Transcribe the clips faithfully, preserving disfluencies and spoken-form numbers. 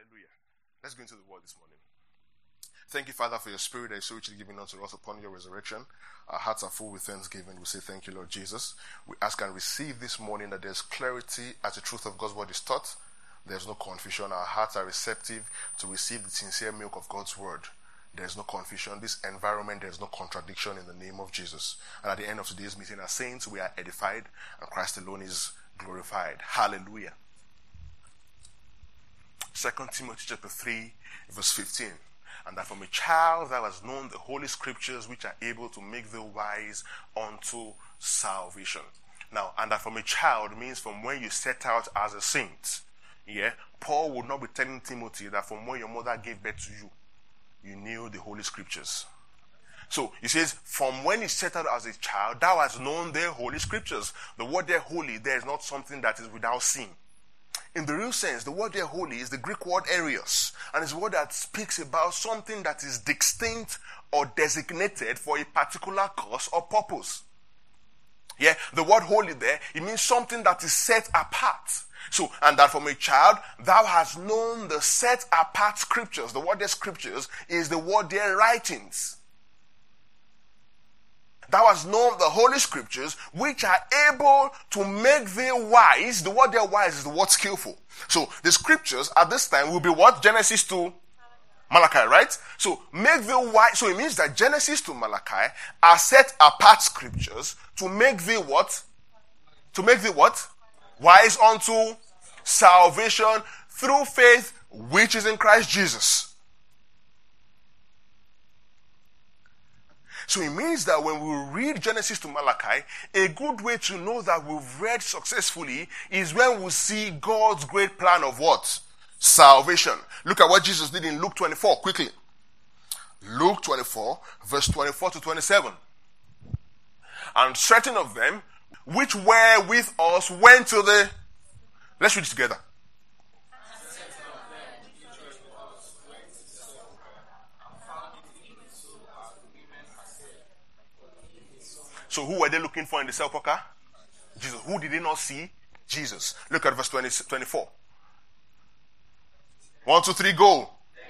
Hallelujah. Let's go into the word this morning. Thank you, Father, for your spirit that is so richly given unto us upon your resurrection. Our hearts are full with thanksgiving. We say thank you, Lord Jesus. We ask and receive this morning that there's clarity as the truth of God's word is taught. There's no confusion. Our hearts are receptive to receive the sincere milk of God's word. There's no confusion. This environment, there's no contradiction in the name of Jesus. And at the end of today's meeting, as saints, we are edified and Christ alone is glorified. Hallelujah. Second Timothy chapter three, verse fifteen. And that from a child thou hast known the holy scriptures which are able to make thee wise unto salvation. Now, and that from a child means from when you set out as a saint. Yeah, Paul would not be telling Timothy that from when your mother gave birth to you, you knew the holy scriptures. So he says, from when he set out as a child, thou hast known the holy scriptures. The word there holy, there is not something that is without sin. In the real sense, the word there holy is the Greek word erios, and it's a word that speaks about something that is distinct or designated for a particular cause or purpose. Yeah, the word holy there, it means something that is set apart. So, and that from a child, thou hast known the set apart scriptures. The word there scriptures is the word there writings. Thou hast known the holy scriptures which are able to make thee wise. The word there wise is the word skillful. So the scriptures at this time will be what? Genesis to Malachi, right? So make thee wise. So it means that Genesis to Malachi are set apart scriptures to make thee what? To make thee what? Wise unto salvation through faith which is in Christ Jesus. So it means that when we read Genesis to Malachi, a good way to know that we've read successfully is when we see God's great plan of what? Salvation. Look at what Jesus did in Luke twenty-four, quickly. Luke twenty-four, verse twenty-four to twenty-seven. And certain of them, which were with us, went to the... Let's read it together. So who were they looking for in the sepulchre? Jesus. Who did they not see? Jesus. Look at verse twenty, twenty-four. One, two, three, go.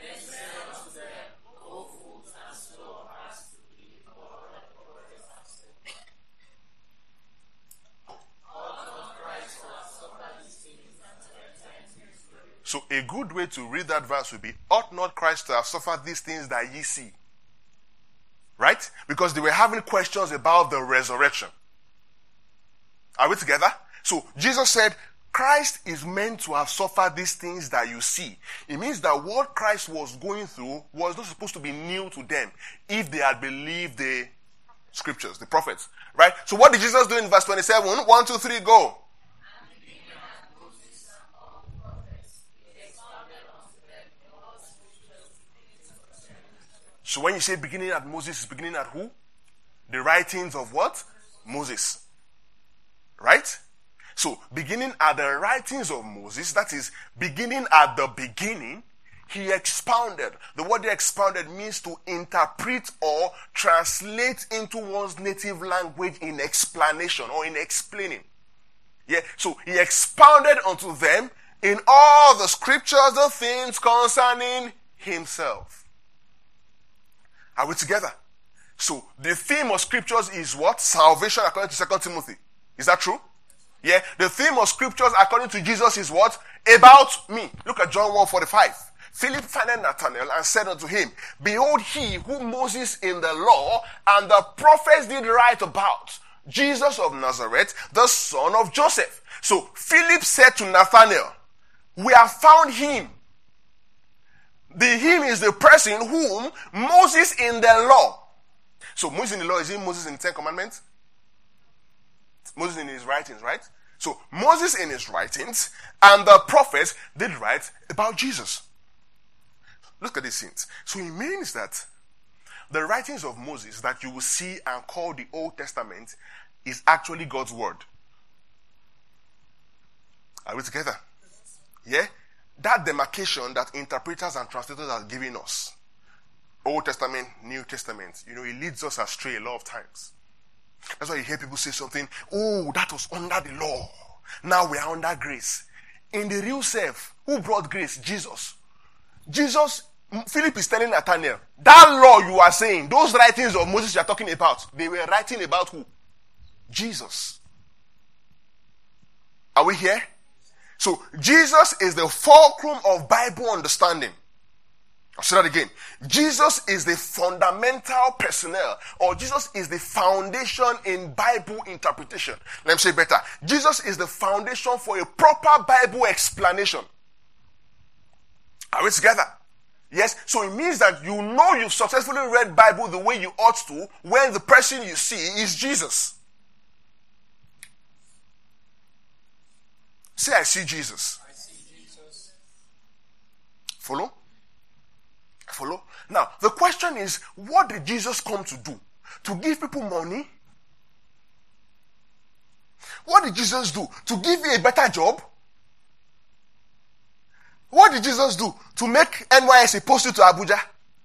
So a good way to read that verse would be, ought not Christ to have suffered these things that ye see? Right? Because they were having questions about the resurrection. Are we together? So Jesus said, Christ is meant to have suffered these things that you see. It means that what Christ was going through was not supposed to be new to them if they had believed the scriptures, the prophets. Right? So what did Jesus do in verse twenty-seven? One, two, three, go. So when you say beginning at Moses, it's beginning at who? The writings of what? Moses. Right? So beginning at the writings of Moses, that is beginning at the beginning, he expounded. The word expounded means to interpret or translate into one's native language in explanation or in explaining. Yeah. So he expounded unto them in all the scriptures the things concerning himself. Are we together? So the theme of scriptures is what? Salvation according to Second Timothy. Is that true? Yeah. The theme of scriptures according to Jesus is what? About me. Look at John one forty-five. Philip found Nathanael and said unto him, behold, he whom Moses in the law and the prophets did write about, Jesus of Nazareth, the son of Joseph. So Philip said to Nathanael, we have found him. The him is the person whom Moses in the law. So Moses in the law, is it Moses in the Ten Commandments? Moses in his writings, right? So Moses in his writings and the prophets did write about Jesus. Look at these things. So it means that the writings of Moses that you will see and call the Old Testament is actually God's word. Are we together? Yeah? That demarcation that interpreters and translators are giving us, Old Testament, New Testament, you know, it leads us astray a lot of times. That's why you hear people say something, oh, that was under the law. Now we are under grace. In the real self, who brought grace? Jesus. Jesus, Philip is telling Nathanael, that law you are saying, those writings of Moses you are talking about, they were writing about who? Jesus. Are we here? So, Jesus is the fulcrum of Bible understanding. I'll say that again. Jesus is the fundamental personnel, or Jesus is the foundation in Bible interpretation. Let me say better. Jesus is the foundation for a proper Bible explanation. Are we together? Yes. So it means that you know you've successfully read Bible the way you ought to when the person you see is Jesus. Say, I see Jesus. I see Jesus. Follow? Follow? Now, the question is, what did Jesus come to do? To give people money? What did Jesus do? To give you a better job? What did Jesus do? To make N Y S a postal to Abuja?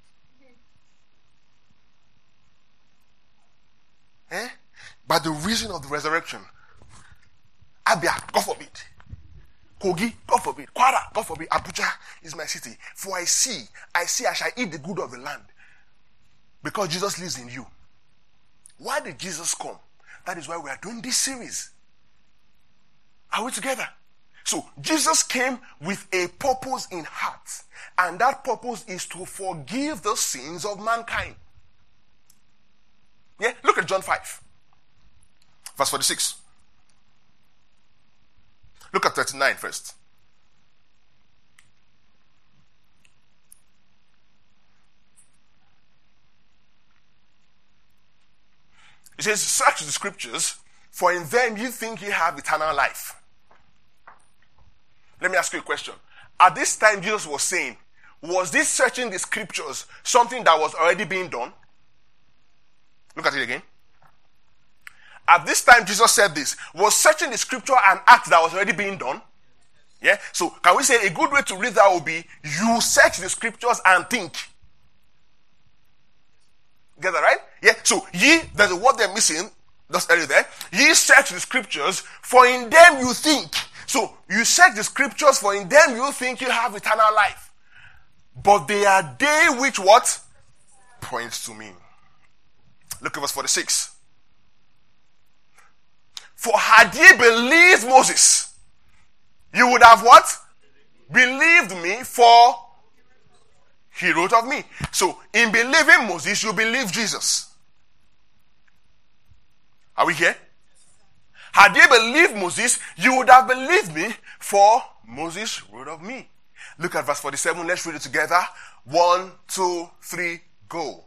Eh? By the reason of the resurrection. Abia, God forbid. Kogi, God forbid. Kwara, God forbid. Abuja is my city. For I see, I see I shall eat the good of the land. Because Jesus lives in you. Why did Jesus come? That is why we are doing this series. Are we together? So, Jesus came with a purpose in heart. And that purpose is to forgive the sins of mankind. Yeah? Look at John five. Verse forty-six. Look at thirty-nine first. It says, search the scriptures, for in them you think you have eternal life. Let me ask you a question. At this time Jesus was saying, was this searching the scriptures something that was already being done? Look at it again. At this time Jesus said this, was searching the scripture an act that was already being done? Yeah? So can we say a good way to read that would be, you search the scriptures and think. Get that right? Yeah. So ye, there's a word they're missing. That's earlier there. Ye search the scriptures, for in them you think. So you search the scriptures, for in them you think you have eternal life. But they are they which what? Points to me. Look at verse forty-six. For had ye believed Moses, you would have what? Believed me, for he wrote of me. So, in believing Moses, you believe Jesus. Are we here? Had you believed Moses, you would have believed me, for Moses wrote of me. Look at verse forty-seven. Let's read it together. One, two, three, go.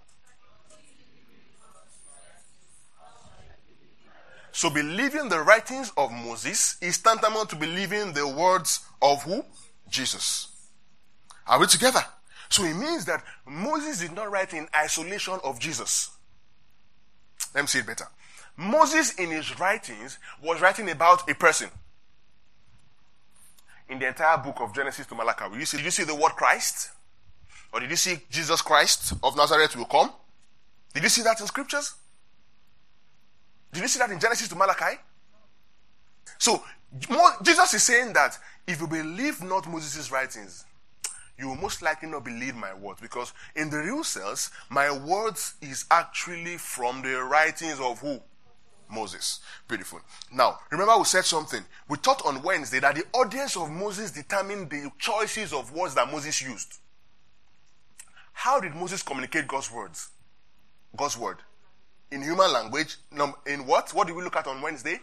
So, believing the writings of Moses is tantamount to believing the words of who? Jesus. Are we together? So it means that Moses did not write in isolation of Jesus. Let me say it better. Moses in his writings was writing about a person. In the entire book of Genesis to Malachi, did you see, did you see the word Christ? Or did you see Jesus Christ of Nazareth will come? Did you see that in scriptures? Did you see that in Genesis to Malachi? So Jesus is saying that if you believe not Moses' writings, you will most likely not believe my words, because in the real sense, my words is actually from the writings of who? Moses. Beautiful. Now, remember we said something. We taught on Wednesday that the audience of Moses determined the choices of words that Moses used. How did Moses communicate God's words? God's word. In human language. In what? What did we look at on Wednesday?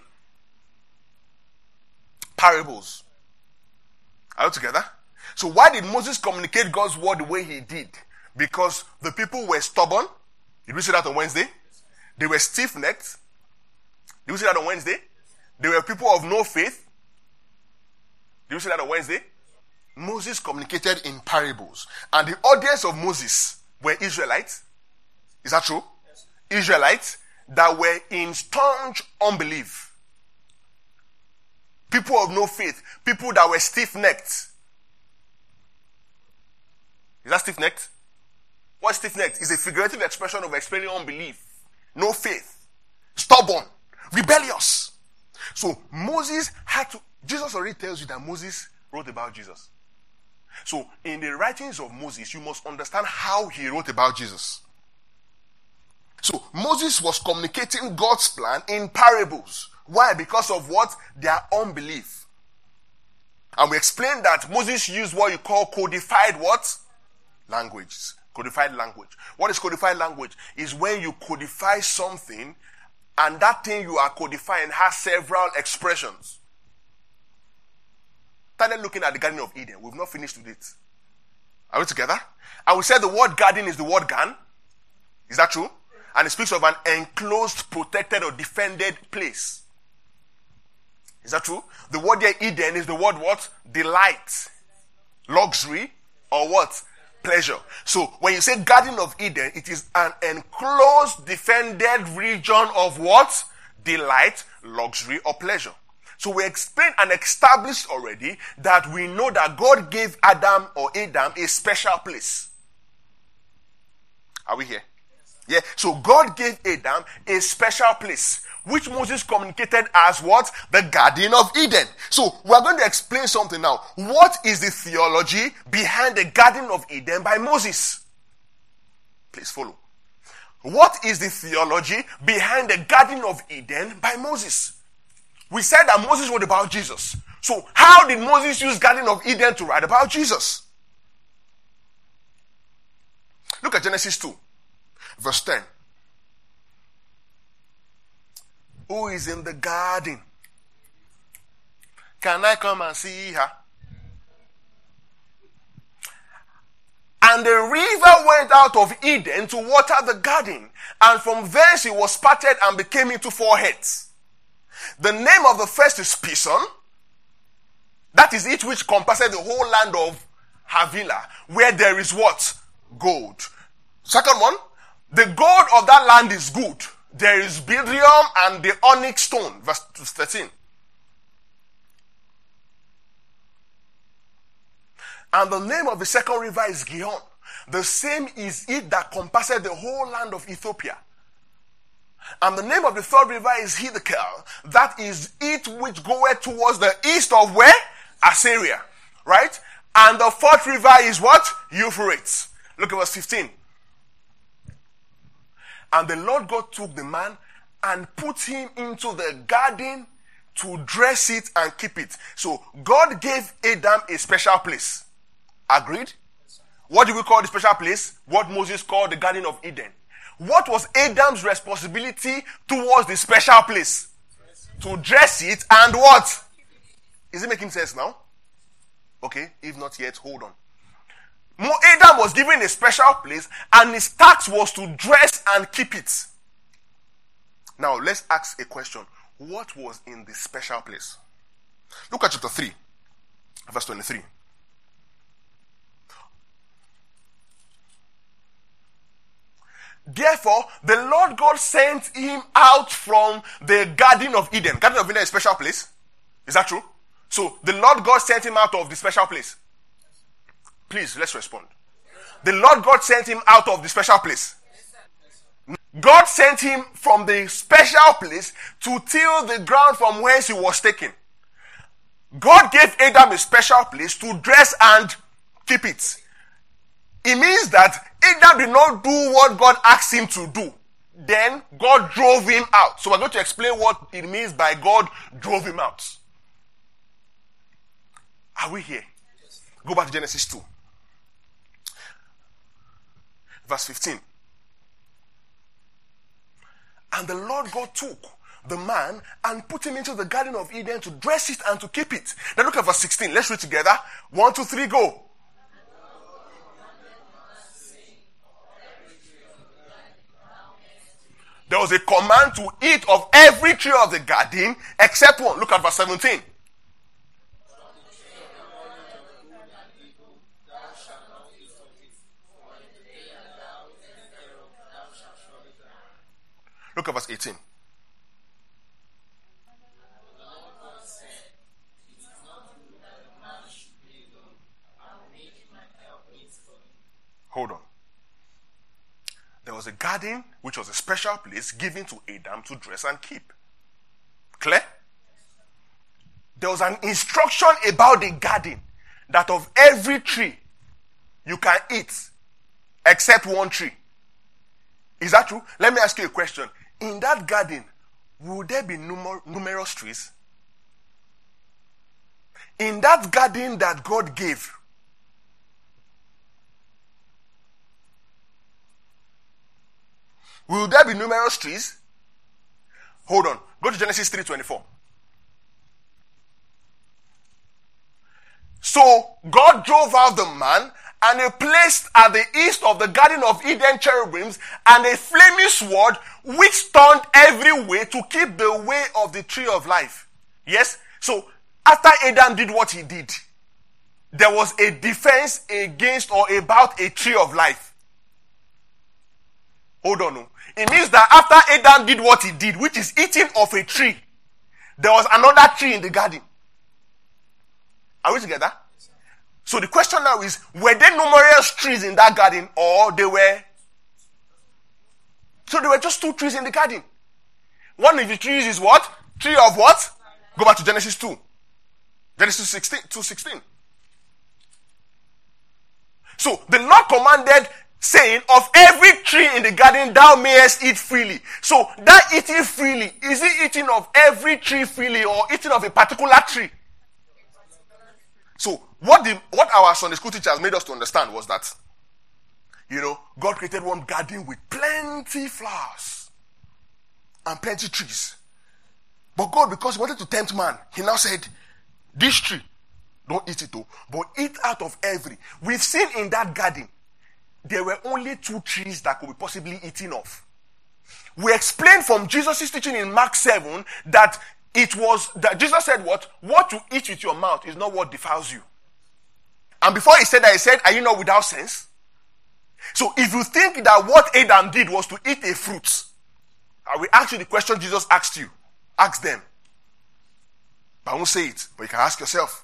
Parables. Are you together? So why did Moses communicate God's word the way he did? Because the people were stubborn. Did we see that on Wednesday? They were stiff-necked. Did we see that on Wednesday? They were people of no faith. Did we see that on Wednesday? Moses communicated in parables. And the audience of Moses were Israelites. Is that true? Yes. Israelites that were in staunch unbelief. People of no faith. People that were stiff-necked. Is that stiff-necked? What is stiff-necked? It's a figurative expression of explaining unbelief. No faith. Stubborn. Rebellious. So Moses had to... Jesus already tells you that Moses wrote about Jesus. So, in the writings of Moses, you must understand how he wrote about Jesus. So, Moses was communicating God's plan in parables. Why? Because of what? Their unbelief. And we explained that Moses used what you call codified what? Languages. Codified language. What is codified language? Is when you codify something and that thing you are codifying has several expressions. Started looking at the Garden of Eden. We've not finished with it. Are we together? And we said the word garden is the word gan. Is that true? And it speaks of an enclosed, protected, or defended place. Is that true? The word here, Eden, is the word what? Delight. Luxury, or what? Pleasure. So, when you say Garden of Eden, it is an enclosed, defended region of what? Delight, luxury, or pleasure. So, we explained and established already that we know that God gave Adam or Adam a special place. Are we here? Yeah. So, God gave Adam a special place, which Moses communicated as what? The Garden of Eden. So, we are going to explain something now. What is the theology behind the Garden of Eden by Moses? Please follow. What is the theology behind the Garden of Eden by Moses? We said that Moses wrote about Jesus. So, how did Moses use Garden of Eden to write about Jesus? Look at Genesis two, verse ten. Who is in the garden? Can I come and see her? And the river went out of Eden to water the garden, and from thence it was parted and became into four heads. The name of the first is Pison. That is it which compasses the whole land of Havilah, where there is what? Gold. Second one, the gold of that land is good. There is bdellium and the onyx stone. Verse thirteen. And the name of the second river is Gihon. The same is it that compasses the whole land of Ethiopia. And the name of the third river is Hiddekel. That is it which goeth towards the east of where? Assyria. Right? And the fourth river is what? Euphrates. Look at verse fifteen. And the Lord God took the man and put him into the garden to dress it and keep it. So God gave Adam a special place. Agreed? What do we call the special place? What Moses called the Garden of Eden. What was Adam's responsibility towards the special place? To dress it and what? Is it making sense now? Okay, if not yet, hold on. Adam was given a special place and his task was to dress and keep it. Now, let's ask a question. What was in this special place? Look at chapter three, verse twenty-three. Therefore, the Lord God sent him out from the Garden of Eden. Garden of Eden is a special place. Is that true? So, the Lord God sent him out of the special place. Please, let's respond. The Lord God sent him out of the special place. God sent him from the special place to till the ground from whence he was taken. God gave Adam a special place to dress and keep it. It means that Adam did not do what God asked him to do. Then God drove him out. So we're going to explain what it means by God drove him out. Are we here? Go back to Genesis two. Verse fifteen. And the Lord God took the man and put him into the Garden of Eden to dress it and to keep it. Now look at verse sixteen. Let's read together. One, two, three, go. There was a command to eat of every tree of the garden except one. Look at verse seventeen. Look at verse eighteen. Hold on. There was a garden which was a special place given to Adam to dress and keep. Clear? There was an instruction about the garden. that of every tree you can eat except one tree. Is that true? Let me ask you a question. In that garden, would there be numer- numerous trees? In that garden that God gave, will there be numerous trees? Hold on. Go to Genesis three twenty-four. So God drove out the man, and he placed at the east of the Garden of Eden cherubims and a flaming sword which turned every way to keep the way of the tree of life. Yes? So after Adam did what he did, there was a defense against or about a tree of life. Hold on. No. It means that after Adam did what he did, which is eating of a tree, there was another tree in the garden. Are we together? So the question now is, were there numerous trees in that garden, or they were? So there were just two trees in the garden. One of the trees is what? Tree of what? Go back to Genesis two. Genesis sixteen, two sixteen. So the Lord commanded, saying, of every tree in the garden thou mayest eat freely. So that eating freely, is it eating of every tree freely, or eating of a particular tree? So what the what our Sunday school teachers made us to understand was that, you know, God created one garden with plenty flowers and plenty trees. But God, because he wanted to tempt man, he now said, this tree, don't eat it though, but eat out of every. We've seen in that garden, there were only two trees that could be possibly eaten of. We explained from Jesus' teaching in Mark seven that it was, that Jesus said what? What you eat with your mouth is not what defiles you. And before he said that, he said, are you not without sense? So if you think that what Adam did was to eat a fruit, I will ask you the question Jesus asked you. Ask them. But I won't say it, but you can ask yourself.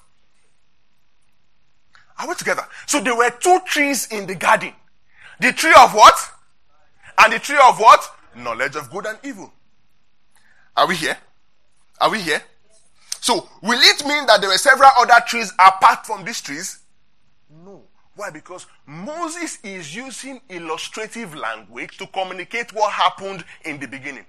Are we together? So there were two trees in the garden. The tree of what? And the tree of what? Knowledge of good and evil. Are we here? Are we here? So, will it mean that there were several other trees apart from these trees? No. Why? Because Moses is using illustrative language to communicate what happened in the beginning.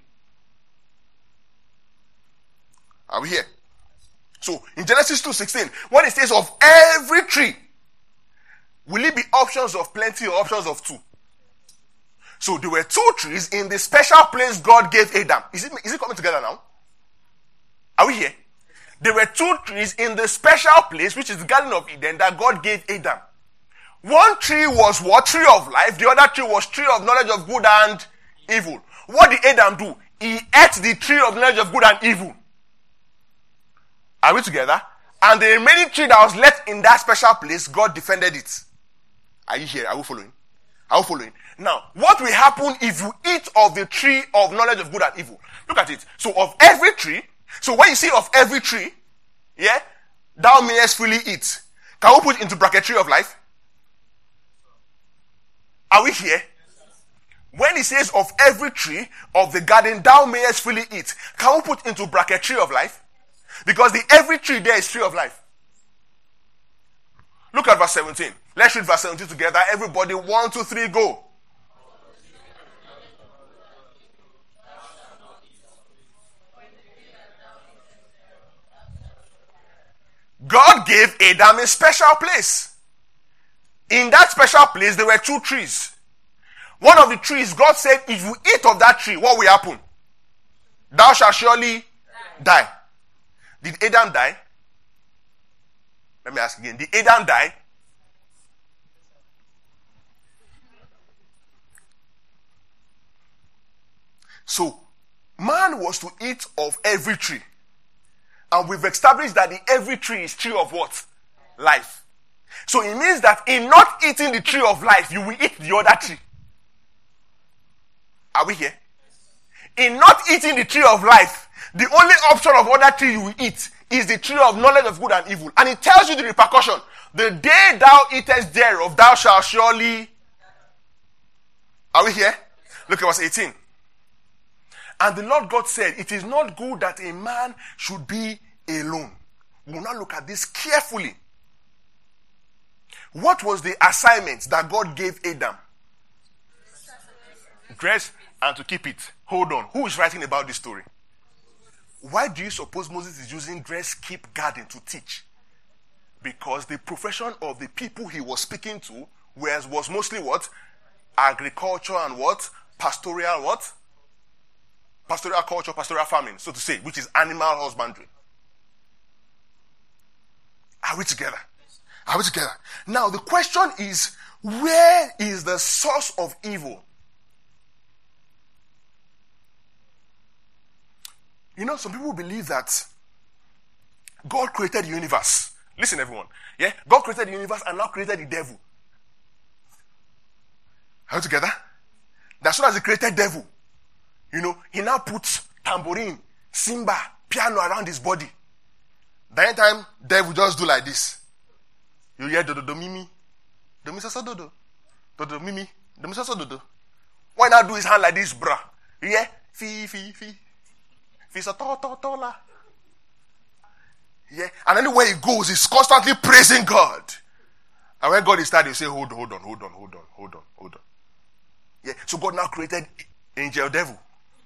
Are we here? So, in Genesis two sixteen, when it says of every tree, will it be options of plenty or options of two? So, there were two trees in the special place God gave Adam. Is it, is it coming together now? Are we here? There were two trees in the special place, which is the Garden of Eden, that God gave Adam. One tree was what? Tree of life. The other tree was tree of knowledge of good and evil. What did Adam do? He ate the tree of knowledge of good and evil. Are we together? And the remaining tree that was left in that special place, God defended it. Are you here? Are we following? Are we following? Now, what will happen if you eat of the tree of knowledge of good and evil? Look at it. So of every tree, so when you see of every tree, yeah, thou mayest freely eat. Can we put into bracket tree of life? Are we here? When he says of every tree of the garden thou mayest freely eat, can we put into bracket tree of life? Because the every tree there is tree of life. Look at verse seventeen. Let's read verse seventeen together. Everybody, one, two, three, go. God gave Adam a special place. In that special place, there were two trees. One of the trees, God said, if you eat of that tree, what will happen? Thou shalt surely die. die. Did Adam die? Let me ask again. Did Adam die? So, man was to eat of every tree. And we've established that the every tree is tree of what? Life. So it means that in not eating the tree of life, you will eat the other tree. Are we here? In not eating the tree of life, the only option of other tree you will eat is the tree of knowledge of good and evil. And it tells you the repercussion. The day thou eatest thereof, thou shalt surely... Are we here? Look at verse eighteen. And the Lord God said, it is not good that a man should be alone. We'll now look at this carefully. What was the assignment that God gave Adam? Dress and to keep it. Hold on. Who is writing about this story? Why do you suppose Moses is using dress, keep, garden to teach? Because the profession of the people he was speaking to was, was mostly what? Agriculture and what? Pastoral what? Pastoral culture, pastoral farming, so to say, which is animal husbandry. Are we together? Are we together? Now the question is, where is the source of evil? You know, some people believe that God created the universe. Listen, everyone. Yeah? God created the universe and now created the devil. Are we together? That as soon as he created devil, you know, he now puts tambourine, cymbal, piano around his body. The time, devil just do like this. You hear do do do mimi, do mi so so do do, do do mimi, do mi so so do do. Why not do his hand like this, bruh? You hear fi fi fi, fi so to to to la. Yeah, and anywhere he goes, he's constantly praising God. And when God is tired, he say, hold on, hold on, hold on, hold on, hold on, hold on. Yeah, so God now created angel devil.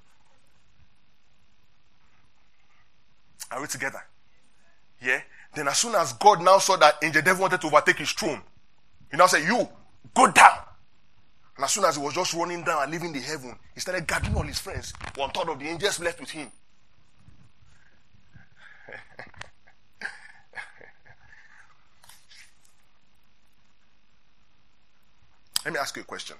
Are we together? Yeah. Then as soon as God now saw that angel devil wanted to overtake his throne, he now said, you, go down. And as soon as he was just running down and leaving the heaven, he started gathering all his friends. One third of the angels left with him. Let me ask you a question.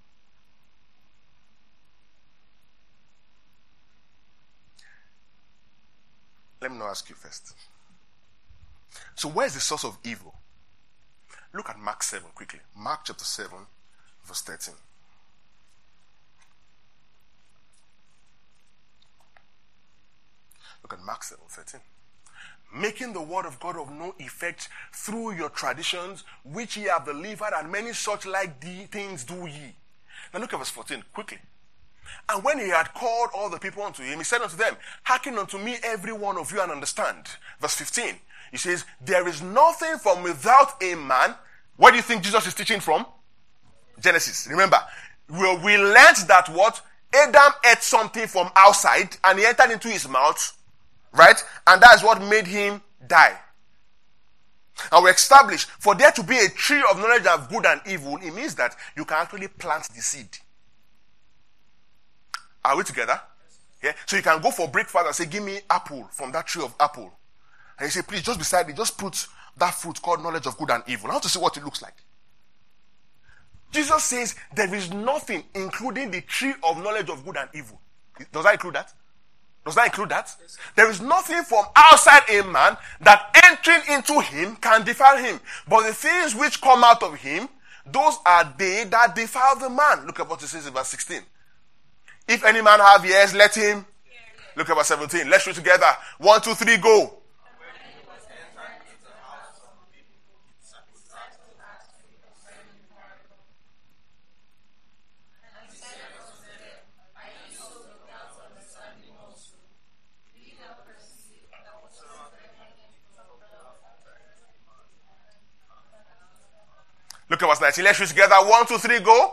Let me not ask you first. So where is the source of evil? Look at Mark seven quickly. Mark chapter seven, verse thirteen. Look at Mark seven, thirteen. Making the word of God of no effect through your traditions, which ye have delivered, and many such like the things do ye. Now look at verse fourteen, quickly. And when he had called all the people unto him, he said unto them, hearken unto me every one of you and understand. Verse fifteen, he says, there is nothing from without a man. Where do you think Jesus is teaching from? Genesis. Remember, we, we learned that what? Adam ate something from outside and he entered into his mouth. Right? And that is what made him die. And we established, for there to be a tree of knowledge of good and evil, it means that you can actually plant the seed. Are we together? Yeah. So you can go for breakfast and say, give me apple from that tree of apple. And you say, please, just beside it, just put that fruit called knowledge of good and evil. I want to see what it looks like. Jesus says there is nothing, including the tree of knowledge of good and evil. Does that include that? Does that include that? Yes. There is nothing from outside a man that entering into him can defile him. But the things which come out of him, those are they that defile the man. Look at what it says in verse sixteen. If any man have ears, let him. Look at verse seventeen. Let's read together. One, two, three, go. Look at verse nineteen. Let's read together. One, two, three, go.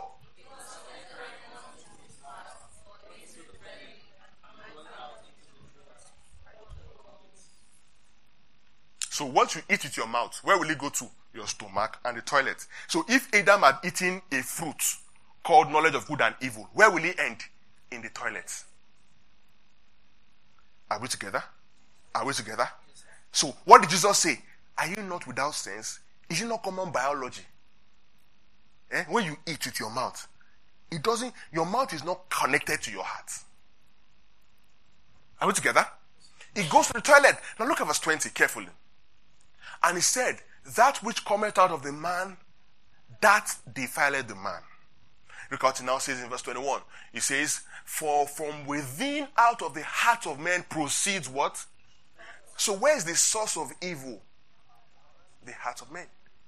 So once you eat with your mouth, where will it go to? Your stomach and the toilet. So if Adam had eaten a fruit called knowledge of good and evil, where will it end? In the toilet. Are we together? Are we together? So what did Jesus say? Are you not without sense? Is it not common biology? Eh? When you eat with your mouth, it doesn't, your mouth is not connected to your heart. Are we together? It goes to the toilet. Now look at verse twenty carefully. And he said, that which cometh out of the man, that defileth the man. Look what it now says in verse twenty-one. It says, for from within out of the heart of men proceeds what? So where is the source of evil? The heart of men.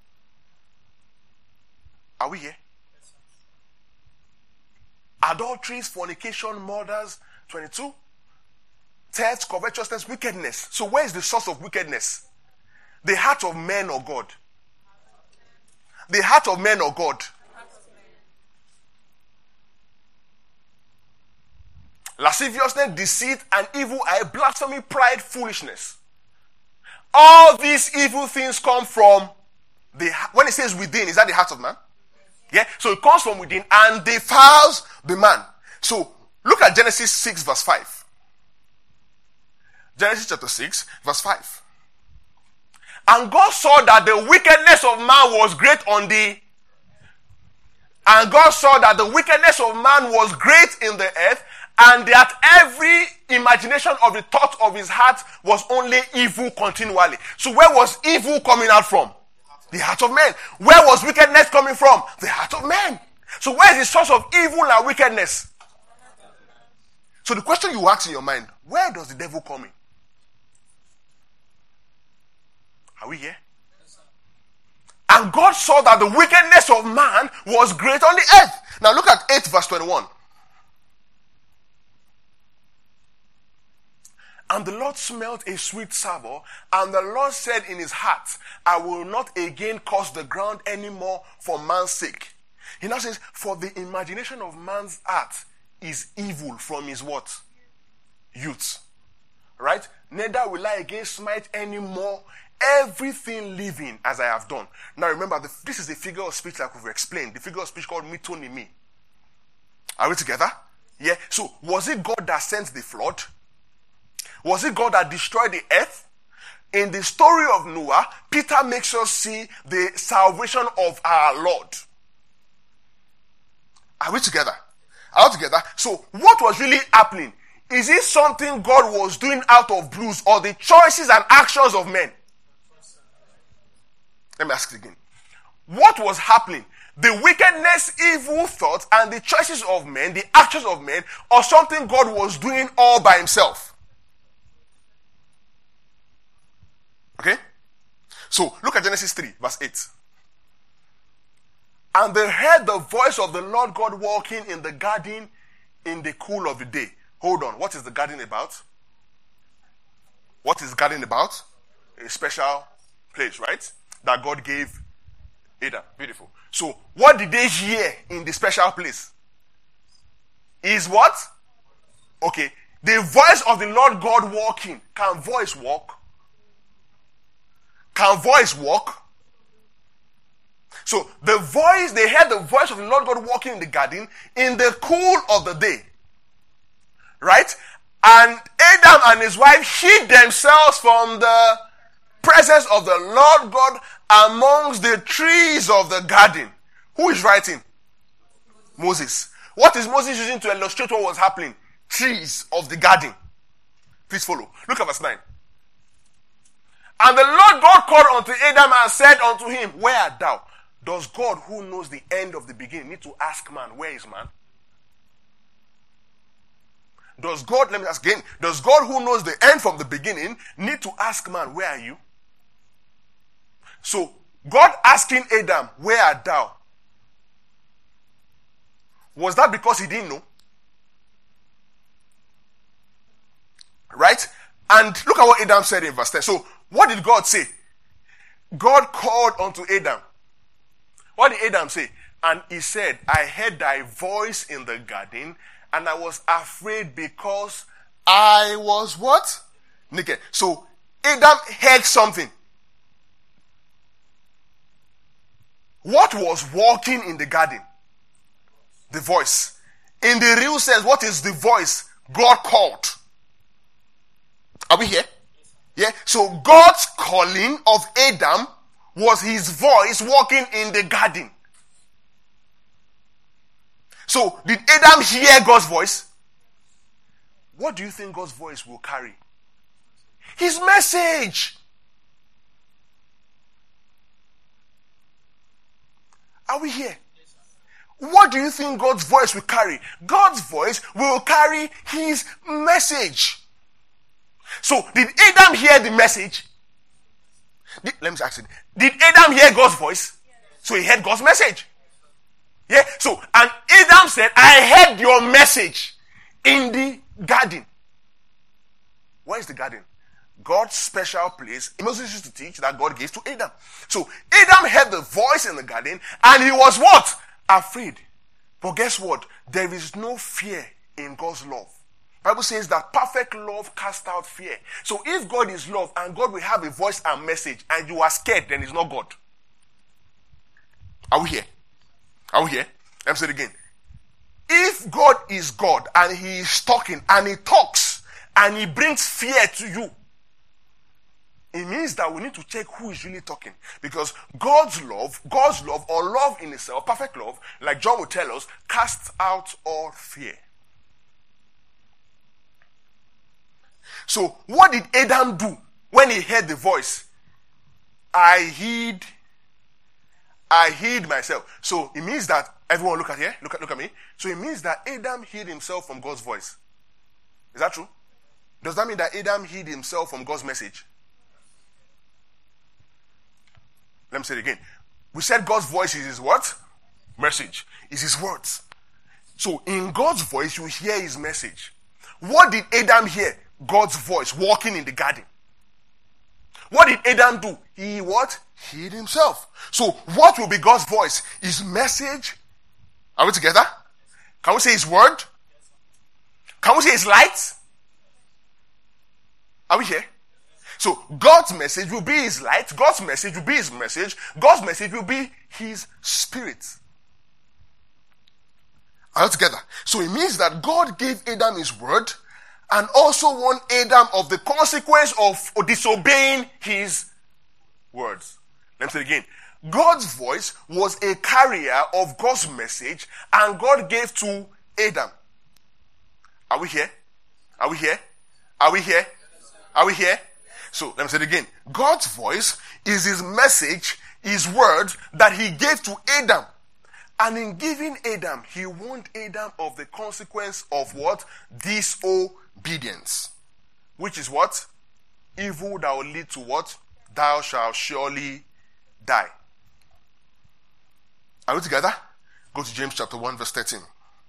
Are we here? Adulteries, fornication, murders, twenty-two. Theft, covetousness, wickedness. So where is the source of wickedness? The heart of men or God? The heart of men or God? Lasciviousness, deceit, and evil eye, blasphemy, pride, foolishness. All these evil things come from the, when it says within, is that the heart of man? Yeah, so it comes from within and defiles the man. So look at Genesis six verse five. Genesis chapter six verse five. And God saw that the wickedness of man was great on the and God saw that the wickedness of man was great in the earth, and that every imagination of the thought of his heart was only evil continually. So where was evil coming out from? The heart of man. Where was wickedness coming from? The heart of man. So where is the source of evil and wickedness? So the question you ask in your mind, where does the devil come in? Are we here? And God saw that the wickedness of man was great on the earth. Now look at eight verse twenty-one. And the Lord smelt a sweet savour, and the Lord said in his heart, I will not again curse the ground anymore for man's sake. He now says, for the imagination of man's heart is evil from his what? Youth. Right? Neither will I again smite anymore everything living as I have done. Now remember, the, this is a figure of speech like we've explained. The figure of speech called metonymy. Are we together? Yeah. So was it God that sent the flood? Was it God that destroyed the earth? In the story of Noah, Peter makes us see the salvation of our Lord. Are we together? Are we together? So what was really happening? Is it something God was doing out of blues, or the choices and actions of men? Let me ask it again. What was happening? The wickedness, evil thoughts, and the choices of men, the actions of men, or something God was doing all by himself? Okay? So, look at Genesis three, verse eight. And they heard the voice of the Lord God walking in the garden in the cool of the day. Hold on, what is the garden about? What is the garden about? A special place, right? That God gave Adam. Beautiful. So, what did they hear in the special place? Is what? Okay. The voice of the Lord God walking. Can voice walk? Can voice walk? So the voice, they heard the voice of the Lord God walking in the garden in the cool of the day. Right? And Adam and his wife hid themselves from the presence of the Lord God amongst the trees of the garden. Who is writing? Moses. What is Moses using to illustrate what was happening? Trees of the garden. Please follow. Look at verse nine. And the Lord God called unto Adam and said unto him, where art thou? Does God, who knows the end of the beginning, need to ask man, where is man? Does God, let me ask again, does God, who knows the end from the beginning, need to ask man, where are you? So, God asking Adam, where art thou? Was that because he didn't know? Right? And look at what Adam said in verse ten. So, what did God say? God called unto Adam. What did Adam say? And he said, I heard thy voice in the garden, and I was afraid because I was what? Naked. So, Adam heard something. What was walking in the garden? The voice. In the real sense, what is the voice? God called. Are we here? Yeah. So God's calling of Adam was his voice walking in the garden. So did Adam hear God's voice? What do you think God's voice will carry? His message. Are we here? What do you think God's voice will carry? God's voice will carry his message. So, did Adam hear the message? Did, let me ask you. Did Adam hear God's voice? So he heard God's message. Yeah. So, and Adam said, I heard your message in the garden. Where is the garden? God's special place. Moses used to teach that God gave to Adam. So Adam heard the voice in the garden and he was what? Afraid. But guess what? There is no fear in God's love. Bible says that perfect love casts out fear. So if God is love and God will have a voice and message and you are scared, then it's not God. Are we here? Are we here? Let me say it again. If God is God and he is talking and he talks and he brings fear to you, it means that we need to check who is really talking. Because God's love, God's love or love in itself, perfect love, like John will tell us, casts out all fear. So what did Adam do when he heard the voice? I hid, I hid myself. So it means that, everyone look at here, look at, look at me. So it means that Adam hid himself from God's voice. Is that true? Does that mean that Adam hid himself from God's message? Let me say it again. We said God's voice is his what? Message. Is his words. So in God's voice, you hear his message. What did Adam hear? God's voice walking in the garden. What did Adam do? He what? Hid himself. So what will be God's voice? His message. Are we together? Can we say his word? Can we say his light? Are we here? So God's message will be his light. God's message will be his message. God's message will be his spirit. Are we together? So it means that God gave Adam his word and also warned Adam of the consequence of disobeying his words. Let me say it again. God's voice was a carrier of God's message and God gave to Adam. Are we here? Are we here? Are we here? Are we here? So let me say it again. God's voice is his message, his word that he gave to Adam. And in giving Adam, he warned Adam of the consequence of what? Disobedience. Which is what? Evil that will lead to what? Thou shalt surely die. Are we together? Go to James chapter one verse thirteen.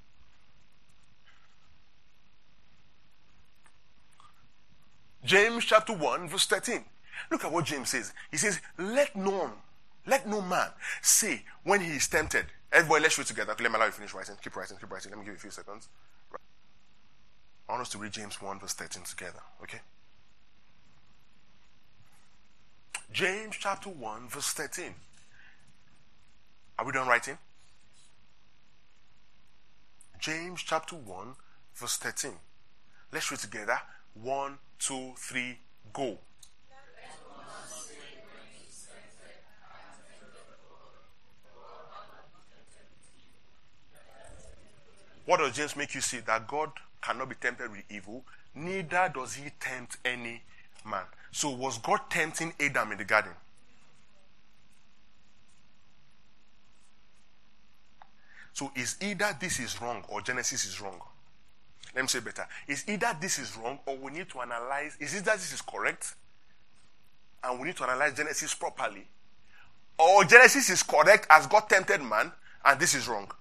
James chapter one verse thirteen. Look at what James says. He says, let none, let no man say when he is tempted. Everybody, let's read together. Let me allow you to finish writing. Keep writing, keep writing. Let me give you a few seconds. I want us to read James one verse thirteen together. Okay? James chapter one verse thirteen. Are we done writing? James chapter one verse thirteen. Let's read together. One, two, three, go. What does James make you see? That God cannot be tempted with evil, neither does he tempt any man. So was God tempting Adam in the garden? So is either this is wrong or Genesis is wrong? Let me say better. Is either this is wrong or we need to analyze, is either this is correct and we need to analyze Genesis properly, or Genesis is correct as God tempted man and this is wrong.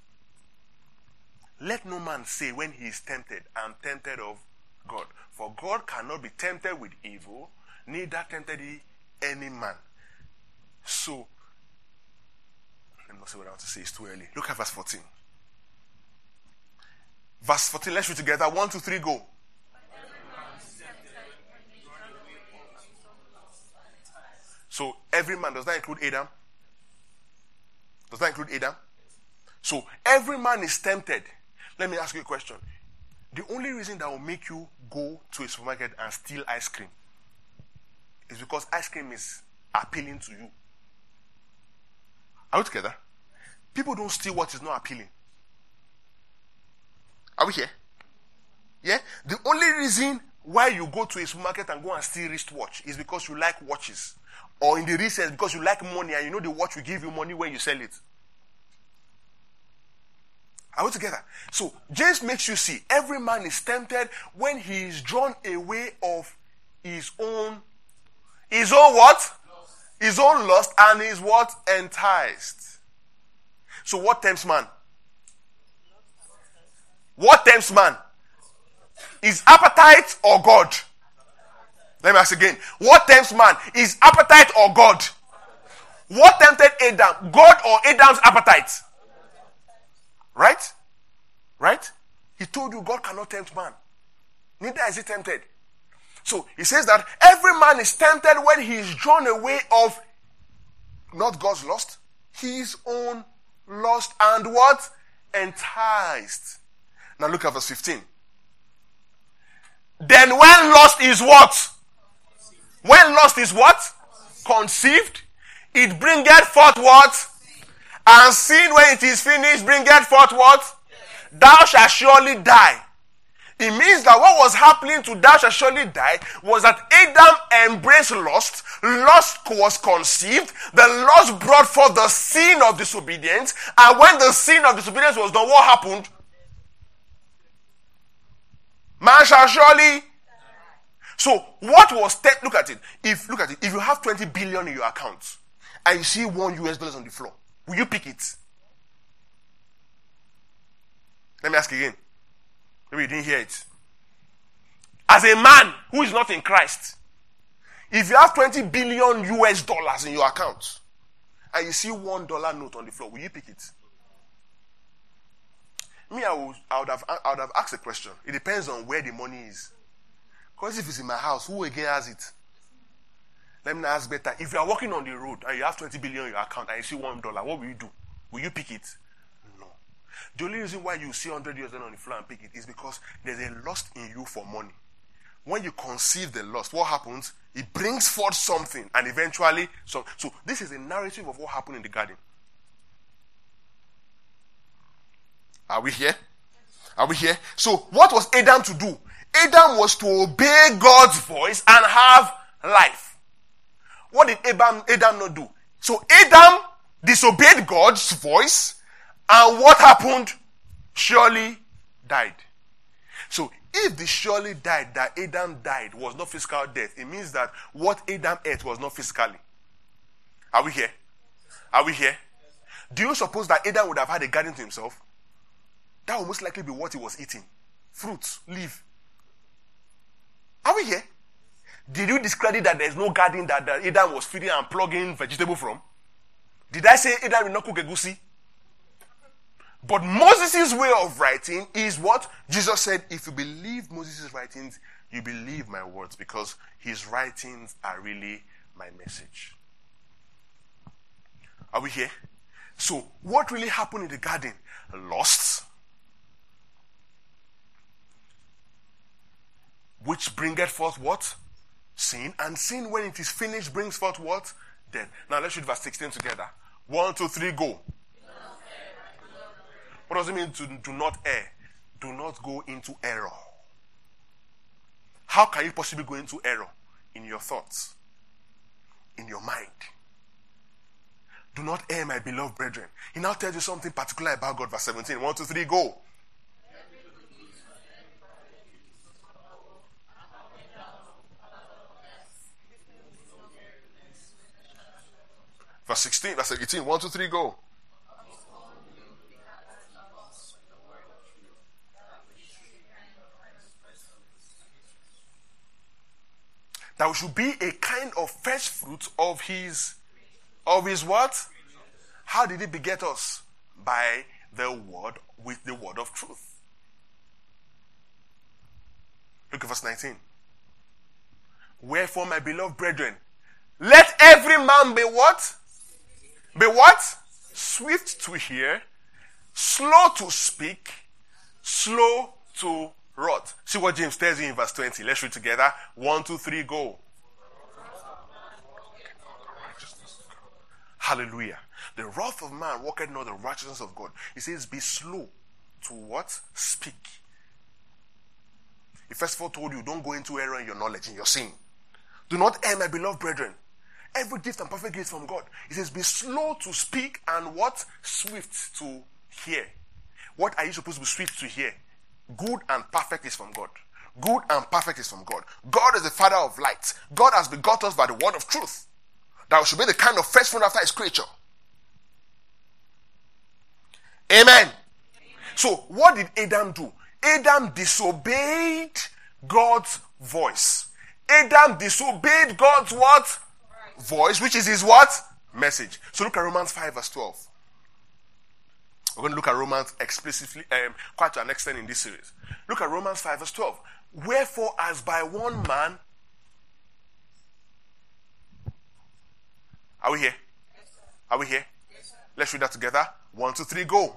Let no man say when he is tempted, I am tempted of God. For God cannot be tempted with evil, neither tempted he any man. So, let me not say what I want to say, it's too early. Look at verse fourteen. Verse fourteen, let's read together. One, two, three, go. So, every man, does that include Adam? Does that include Adam? So, every man is tempted. Let me ask you a question. The only reason that will make you go to a supermarket and steal ice cream is because ice cream is appealing to you. Are we together? People don't steal what is not appealing. Are we here? Yeah? The only reason why you go to a supermarket and go and steal wristwatch is because you like watches. Or in the recess, because you like money and you know the watch will give you money when you sell it. Are we together? So, James makes you see every man is tempted when he is drawn away of his own, his own what? His own lust and his what? Enticed. So, what tempts man? What tempts man? Is appetite or God? Let me ask again. What tempts man? Is appetite or God? What tempted Adam? God or Adam's appetite? Right? Right? He told you God cannot tempt man. Neither is he tempted. So he says that every man is tempted when he is drawn away of not God's lust, his own lust, and what? Enticed. Now look at verse fifteen. Then when lust is what? When lust is what? Conceived, it bringeth forth what? And sin, when it is finished, bringeth forth what? Thou shalt surely die. It means that what was happening to thou shalt surely die was that Adam embraced lust. Lust was conceived. The lust brought forth the sin of disobedience. And when the sin of disobedience was done, what happened? Man shall surely. So what was te- look at it. If look at it. If you have twenty billion in your account and you see one U S dollars on the floor, will you pick it? Let me ask again. Maybe you didn't hear it. As a man who is not in Christ, if you have twenty billion U S dollars in your account and you see one dollar note on the floor, will you pick it? Me, I would, I would have, I would have asked a question. It depends on where the money is. Because if it's in my house, who again has it? Let me ask better. If you are walking on the road and you have twenty billion in your account and you see one dollar, what will you do? Will you pick it? No. The only reason why you see one hundred U S dollars on the floor and pick it is because there's a lust in you for money. When you conceive the lust, what happens? It brings forth something and eventually some. So this is a narrative of what happened in the garden. Are we here? Are we here? So what was Adam to do? Adam was to obey God's voice and have life. What did Adam, Adam not do? So Adam disobeyed God's voice, and what happened? Surely died. So if the surely died that Adam died was not physical death, it means that what Adam ate was not physically. Are we here? Are we here? Do you suppose that Adam would have had a garden to himself? That would most likely be what he was eating. Fruits, leaf. Are we here? Did you discredit that there is no garden that, that Adam was feeding and plugging vegetable from? Did I say Adam will not cook egusi? But Moses' way of writing is what? Jesus said, if you believe Moses' writings, you believe my words, because his writings are really my message. Are we here? So, what really happened in the garden? Lust, which bringeth forth what? Sin. And sin, when it is finished, brings forth what? Death. Now let's read verse sixteen together. One, two, three, go. What does it mean to do not err? Do not go into error. How can you possibly go into error? In your thoughts. In your mind. Do not err, my beloved brethren. He now tells you something particular about God. Verse seventeen. One, two, three, go. Verse sixteen, verse eighteen, one, two, three, go. That should be a kind of first fruit of his, of his what? How did he beget us? By the word, with the word of truth. Look at verse nineteen. Wherefore, my beloved brethren, let every man be what? Be what? Swift to hear, slow to speak, slow to wrath. See what James tells you in verse twenty. Let's read together. One, two, three, go. Hallelujah. The wrath of man walketh not the righteousness of God. He says, be slow to what? Speak. He first of all told you, don't go into error in your knowledge, in your sin. Do not err, my beloved brethren. Every gift and perfect gift from God. He says, be slow to speak and what? Swift to hear. What are you supposed to be swift to hear? Good and perfect is from God. Good and perfect is from God. God is the Father of lights. God has begot us by the word of truth. That should be the kind of first fruit after his creature. Amen. Amen. So, what did Adam do? Adam disobeyed God's voice. Adam disobeyed God's what? Voice, which is his what? Message. So look at Romans five verse twelve. We're going to look at Romans explicitly, um, quite to an extent in this series. Look at Romans five verse twelve. Wherefore, as by one man, are we here? Yes, are we here? Yes, Let's read that together. One, two, three, go.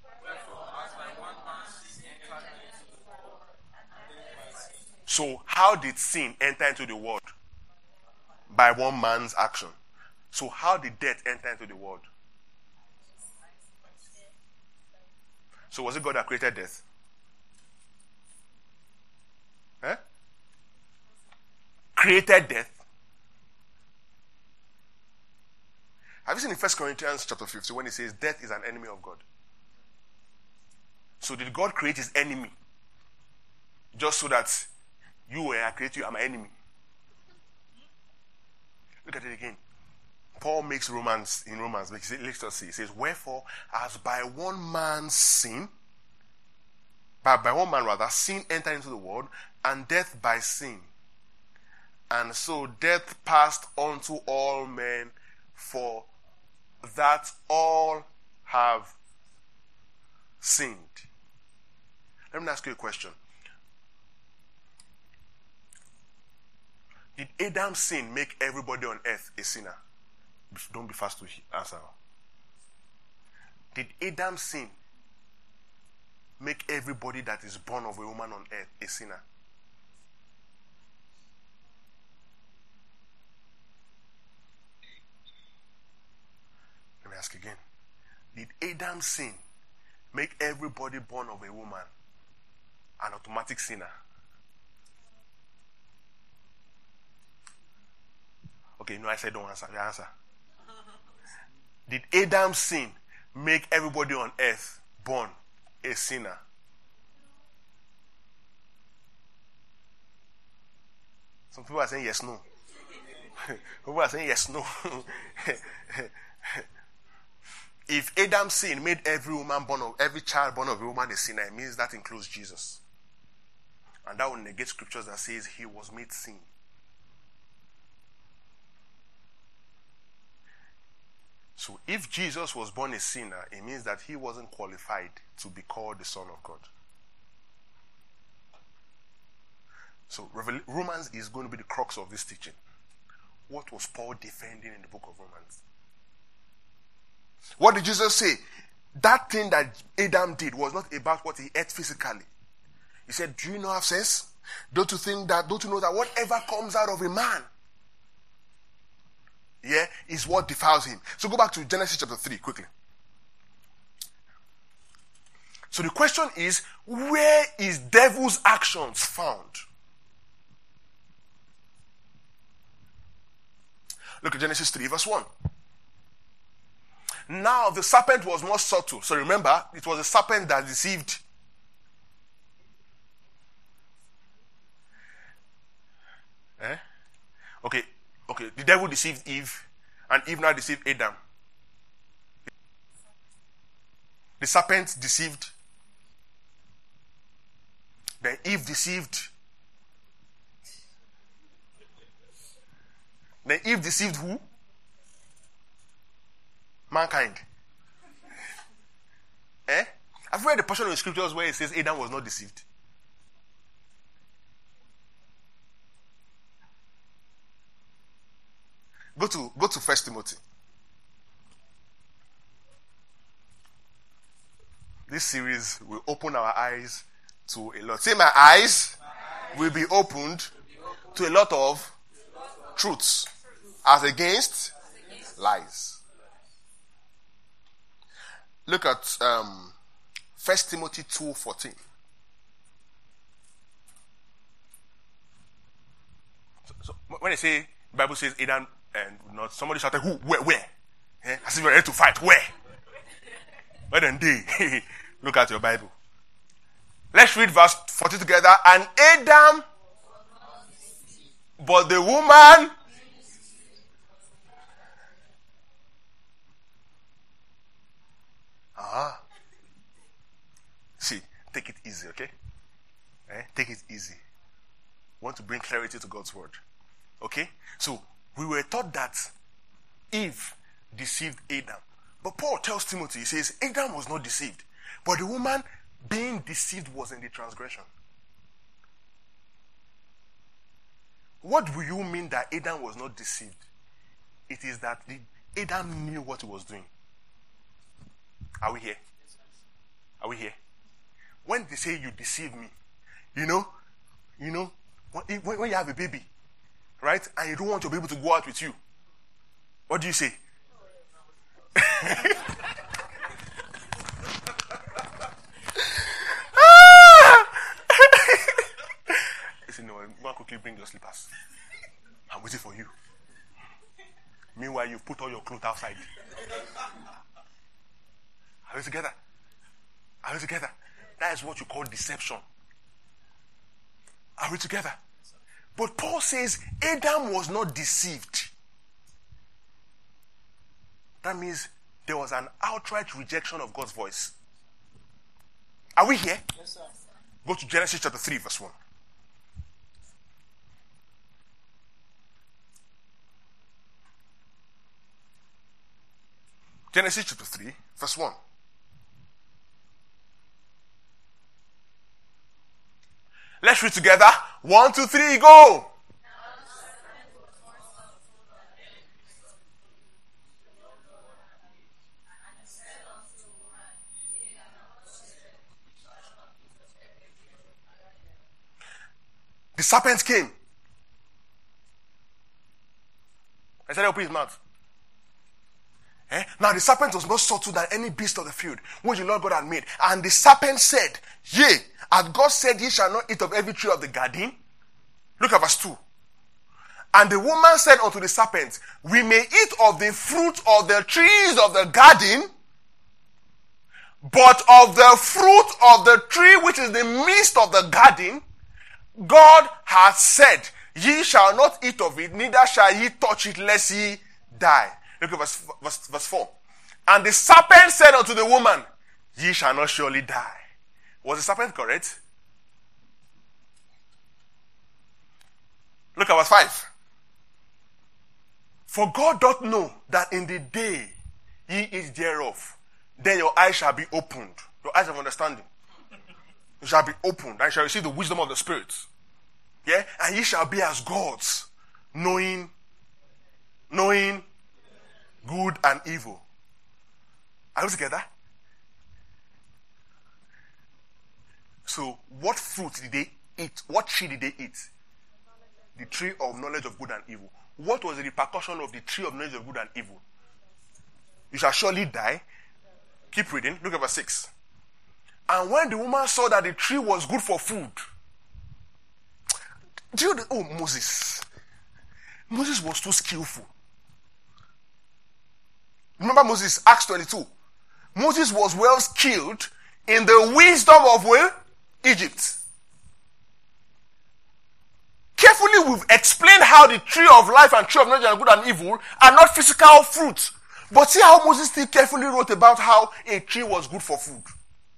So, how did sin enter into the world? By one man's action. So, how did death enter into the world? So, was it God that created death? Eh? Created death? Have you seen in First Corinthians chapter fifty when it says death is an enemy of God? So, did God create his enemy just so that you were I create you are my enemy? Look at it again. Paul makes Romans in Romans, let's just see. He says, wherefore, as by one man's sin, by, by one man rather, sin entered into the world, and death by sin. And so death passed unto all men, for that all have sinned. Let me ask you a question. Did Adam's sin make everybody on earth a sinner? Don't be fast to answer. Did Adam's sin make everybody that is born of a woman on earth a sinner? Let me ask again. Did Adam's sin make everybody born of a woman an automatic sinner? Okay, no, I said don't answer. The answer. Did Adam's sin make everybody on earth born a sinner? Some people are saying yes, no. People are saying yes, no. If Adam's sin made every woman born of every child born of a woman a sinner, it means that includes Jesus. And that will negate scriptures that says he was made sin. So if Jesus was born a sinner, it means that he wasn't qualified to be called the Son of God. So Romans is going to be the crux of this teaching. What was Paul defending in the book of Romans? What did Jesus say? That thing that Adam did was not about what he ate physically. He said, do you not have sense? Don't you think that, don't you know that whatever comes out of a man, yeah, is what defiles him. So go back to Genesis chapter three quickly. So the question is, where is devil's actions found? Look at Genesis three verse one. Now the serpent was more subtle. So remember, it was the serpent that deceived. Eh? Okay. Okay, the devil deceived Eve, and Eve now deceived Adam. The serpent deceived. Then Eve deceived. Then Eve deceived who? Mankind. Eh? I've read the portion of the scriptures where it says Adam was not deceived. Go to go to First Timothy. This series will open our eyes to a lot. Say my eyes will be opened to a lot of truths as against lies. Look at um, First Timothy two fourteen. So, so when they say the Bible says Adam and not somebody shouted who where where eh? As if you're ready to fight where where then they look at your Bible. Let's read verse fourteen together. And Adam, but the woman, ah, see, take it easy, okay? Eh? Take it easy. want to bring clarity to God's word. Okay? So, we were taught that Eve deceived Adam. But Paul tells Timothy, he says, Adam was not deceived. But the woman being deceived was in the transgression. What do you mean that Adam was not deceived? It is that the, Adam knew what he was doing. Are we here? Are we here? When they say you deceive me, you know, you know, when, when you have a baby, right, and you don't want your baby to go out with you, what do you say? Listen, no, go and quickly bring your slippers. I'm waiting for you. Meanwhile, you put all your clothes outside. Are we together? Are we together? That is what you call deception. Are we together? But Paul says Adam was not deceived. That means there was an outright rejection of God's voice. Are we here? Yes, sir. Go to Genesis chapter three, verse one. Genesis chapter three, verse one. Let's read together. One, two, three, go. The serpent came. I said, open his mouth. Eh? Now the serpent was more subtle than any beast of the field, which the Lord God had made. And the serpent said, yea, as God said, ye shall not eat of every tree of the garden. Look at verse two. And the woman said unto the serpent, we may eat of the fruit of the trees of the garden, but of the fruit of the tree which is the midst of the garden, God hath said, ye shall not eat of it, neither shall ye touch it, lest ye die. Look at verse, verse, verse four. And the serpent said unto the woman, ye shall not surely die. Was the serpent correct? Look at verse five. For God doth know that in the day ye eat thereof, then your eyes shall be opened. Your eyes of understanding. You shall be opened, and shall receive the wisdom of the Spirit. Yeah? And ye shall be as gods, knowing, knowing good and evil. Are we together? So, what fruit did they eat? What tree did they eat? The tree of knowledge of good and evil. What was the repercussion of the tree of knowledge of good and evil? You shall surely die. Keep reading. Look at verse six. And when the woman saw that the tree was good for food. Do you know? Oh, Moses. Moses was too skillful. Remember Moses, Acts twenty-two. Moses was well skilled in the wisdom of well, Egypt. Carefully, we've explained how the tree of life and tree of knowledge of good and evil are not physical fruits. But see how Moses still carefully wrote about how a tree was good for food.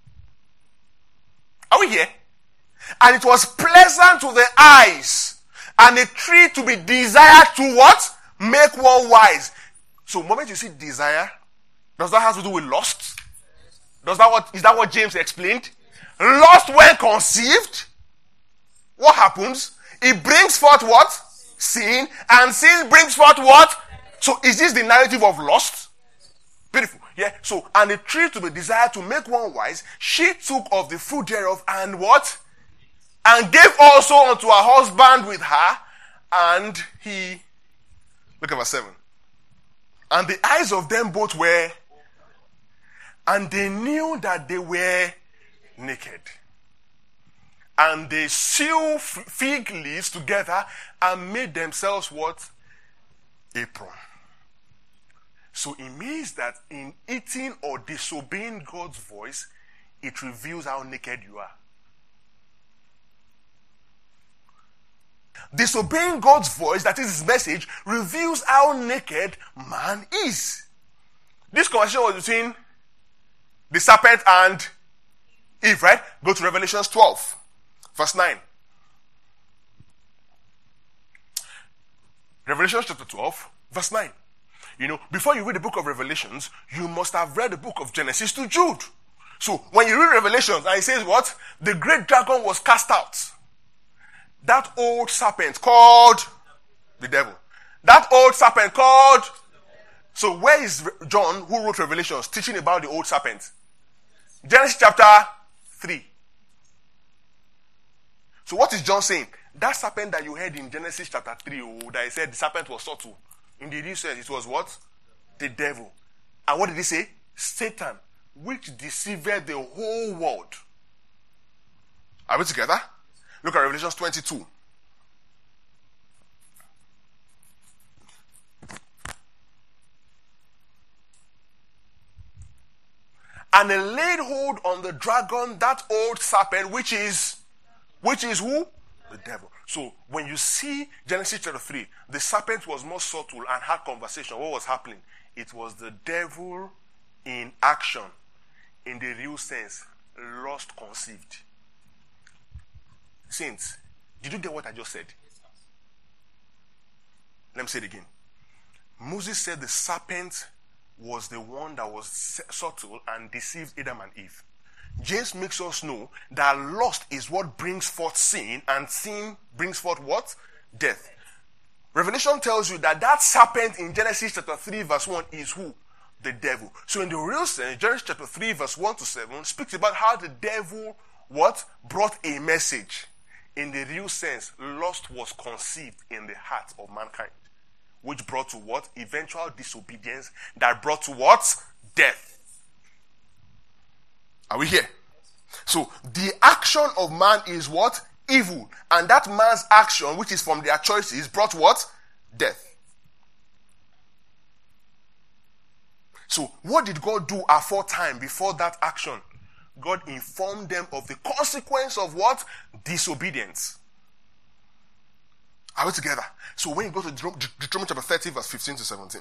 Are we here? And it was pleasant to the eyes, and a tree to be desired to what? Make one wise. So, the moment you see desire, does that have to do with lust? Does that what is that what James explained? Lust, when conceived, what happens? It brings forth what? Sin. And sin brings forth what? So, is this the narrative of lust? Beautiful. Yeah. So, and a tree to be desired to make one wise, she took of the fruit thereof and what? And gave also unto her husband with her, and he. Look at verse seven. And the eyes of them both were, and they knew that they were naked. And they sewed fig leaves together and made themselves what? Apron. So it means that in eating or disobeying God's voice, it reveals how naked you are. Disobeying God's voice, that is his message, reveals how naked man is. This conversation was between the serpent and Eve, right? Go to Revelation twelve, verse nine. Revelation chapter twelve, verse nine. You know, before you read the book of Revelations, you must have read the book of Genesis to Jude. So, when you read Revelations, and it says what? The great dragon was cast out. That old serpent called the devil. That old serpent called... So, where is John, who wrote Revelations, teaching about the old serpent? Genesis chapter three. So, what is John saying? That serpent that you heard in Genesis chapter three, oh, that he said the serpent was subtle. In the real sense, it was what? The devil. And what did he say? Satan, which deceived the whole world. Are we together? Look at Revelation twenty-two. And he laid hold on the dragon, that old serpent, which is, which is who? The devil. So, when you see Genesis chapter three, the serpent was more subtle and had conversation. What was happening? It was the devil in action. In the real sense, lost conceived. Saints, did you get what I just said? Let me say it again. Moses said the serpent was the one that was subtle and deceived Adam and Eve. James makes us know that lust is what brings forth sin, and sin brings forth what? Death. Revelation tells you that that serpent in Genesis chapter three verse one is who? The devil. So in the real sense, Genesis chapter three verse one to seven speaks about how the devil what? Brought a message. In the real sense, lust was conceived in the heart of mankind, which brought to what? Eventual disobedience that brought to what? Death. Are we here? So, the action of man is what? Evil. And that man's action, which is from their choices, brought what? Death. So, what did God do aforetime before that action? God informed them of the consequence of what? Disobedience. Are we together? So, when you go to Deuteronomy chapter thirty, verse fifteen to seventeen.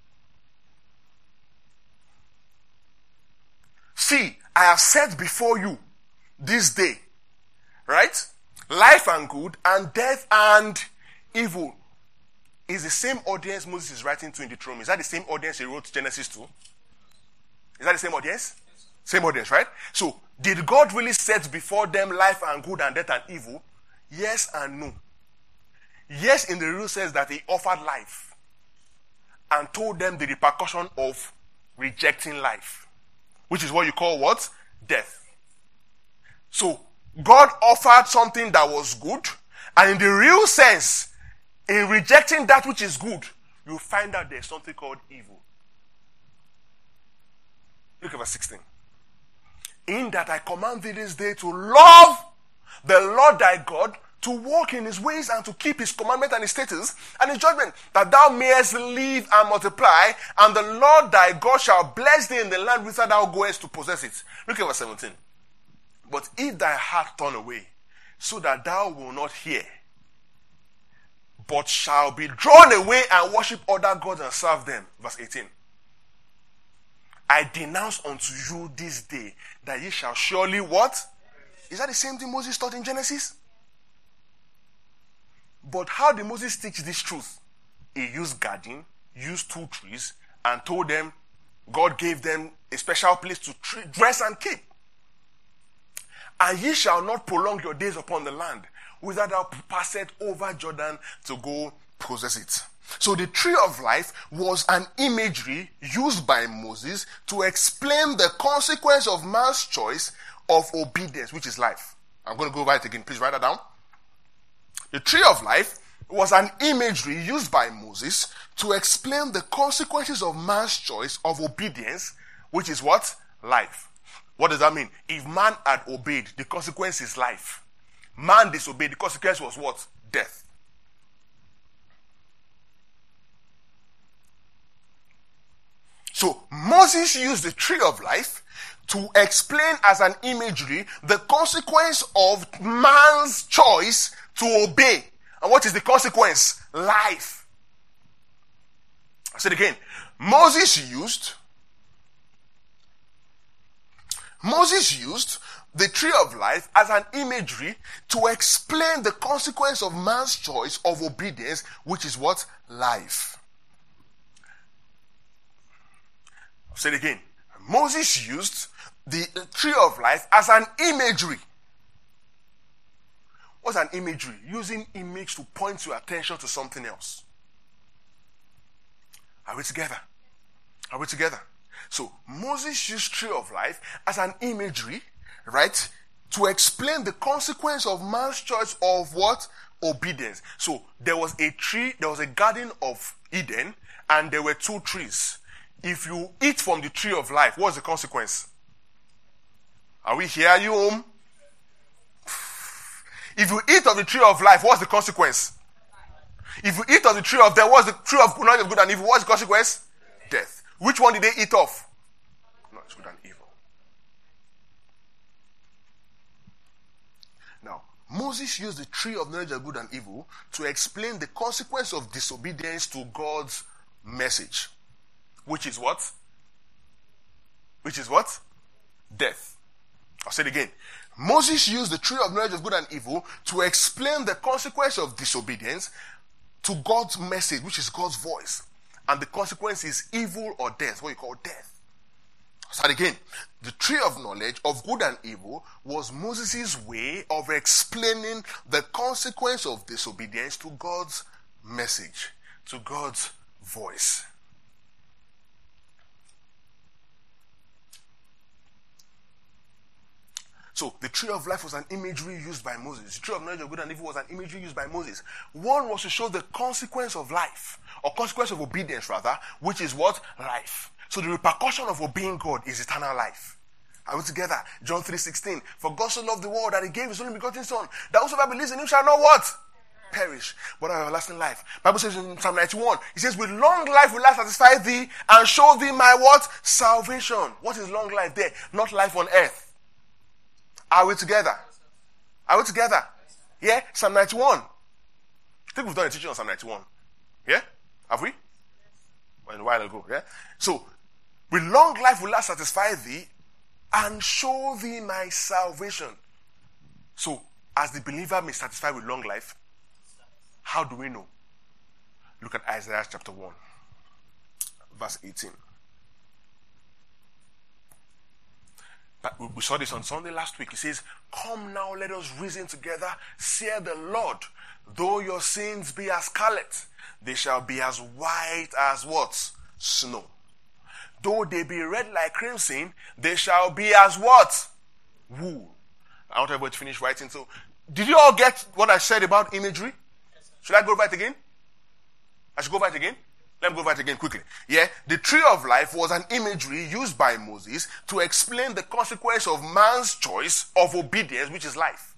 See, I have set before you this day, right? Life and good, and death and evil. Is the same audience Moses is writing to in Deuteronomy. Is that the same audience he wrote Genesis to? Is that the same audience? Yes. Same audience, right? So, did God really set before them life and good and death and evil? Yes and no. Yes, in the real sense that he offered life and told them the repercussion of rejecting life, which is what you call what? Death. So, God offered something that was good, and in the real sense, in rejecting that which is good, you find out there's something called evil. Look at verse sixteen. In that I command thee this day to love the Lord thy God, to walk in his ways and to keep his commandment and his statutes and his judgment, that thou mayest live and multiply, and the Lord thy God shall bless thee in the land whither thou goest to possess it. Look at verse seventeen. But if thy heart turn away, so that thou wilt not hear, but shall be drawn away and worship other gods and serve them. Verse eighteen. I denounce unto you this day that ye shall surely what? Is that the same thing Moses taught in Genesis? But how did Moses teach this truth? He used garden, used two trees, and told them God gave them a special place to tre- dress and keep. And ye shall not prolong your days upon the land, whither thou passest over Jordan to go possess it. So the tree of life was an imagery used by Moses to explain the consequence of man's choice of obedience, which is life. I'm going to go over it again. Please write that down. The tree of life was an imagery used by Moses to explain the consequences of man's choice of obedience, which is what? Life. What does that mean? If man had obeyed, the consequence is life. Man disobeyed, the consequence was what? Death. So Moses used the tree of life to explain as an imagery the consequence of man's choice to obey. And what is the consequence? Life. I said again, Moses used Moses used the tree of life as an imagery to explain the consequence of man's choice of obedience, which is what? Life. I'll say it again. Moses used the tree of life as an imagery. What's an imagery? Using image to point your attention to something else. Are we together? Are we together? So Moses used tree of life as an imagery, right, to explain the consequence of man's choice of what? Obedience. So there was a tree, there was a garden of Eden, and there were two trees. If you eat from the tree of life, what's the consequence? Are we here? Are you home? If you eat of the tree of life, what's the consequence? If you eat of the tree of death, what's the tree of knowledge of good and evil? What's the consequence? Death. Which one did they eat of? Knowledge of good and evil. Now, Moses used the tree of knowledge of good and evil to explain the consequence of disobedience to God's message. Which is what? Which is what? Death. I'll say it again. Moses used the tree of knowledge of good and evil to explain the consequence of disobedience to God's message, which is God's voice. And the consequence is evil or death, what you call death. I'll start again. The tree of knowledge of good and evil was Moses' way of explaining the consequence of disobedience to God's message, to God's voice. So, the tree of life was an imagery used by Moses. The tree of knowledge of good and evil was an imagery used by Moses. One was to show the consequence of life, or consequence of obedience rather, which is what? Life. So the repercussion of obeying God is eternal life. Are we together? John three sixteen. For God so loved the world that he gave his only begotten Son, that whosoever believes in him shall not what? Perish, but have everlasting life. Bible says in Psalm ninety-one, it says, with long life will I satisfy thee and show thee my what? Salvation. What is long life there? Not life on earth. Are we together? Are we together? Yeah? Psalm ninety-one. I think we've done a teaching on Psalm ninety-one. Yeah? Have we? Well, a while ago. Yeah? So, with long life will I satisfy thee and show thee my salvation. So, as the believer may satisfy with long life, how do we know? Look at Isaiah chapter one, verse eighteen. But we saw this on Sunday last week. It says, come now, let us reason together, saith the Lord. Though your sins be as scarlet, they shall be as white as what? Snow. Though they be red like crimson, they shall be as what? Wool. I want everybody to finish writing. So, did you all get what I said about imagery? Should I go over it again? I should go over it again? Let me go over it again quickly. Yeah, the tree of life was an imagery used by Moses to explain the consequence of man's choice of obedience, which is life.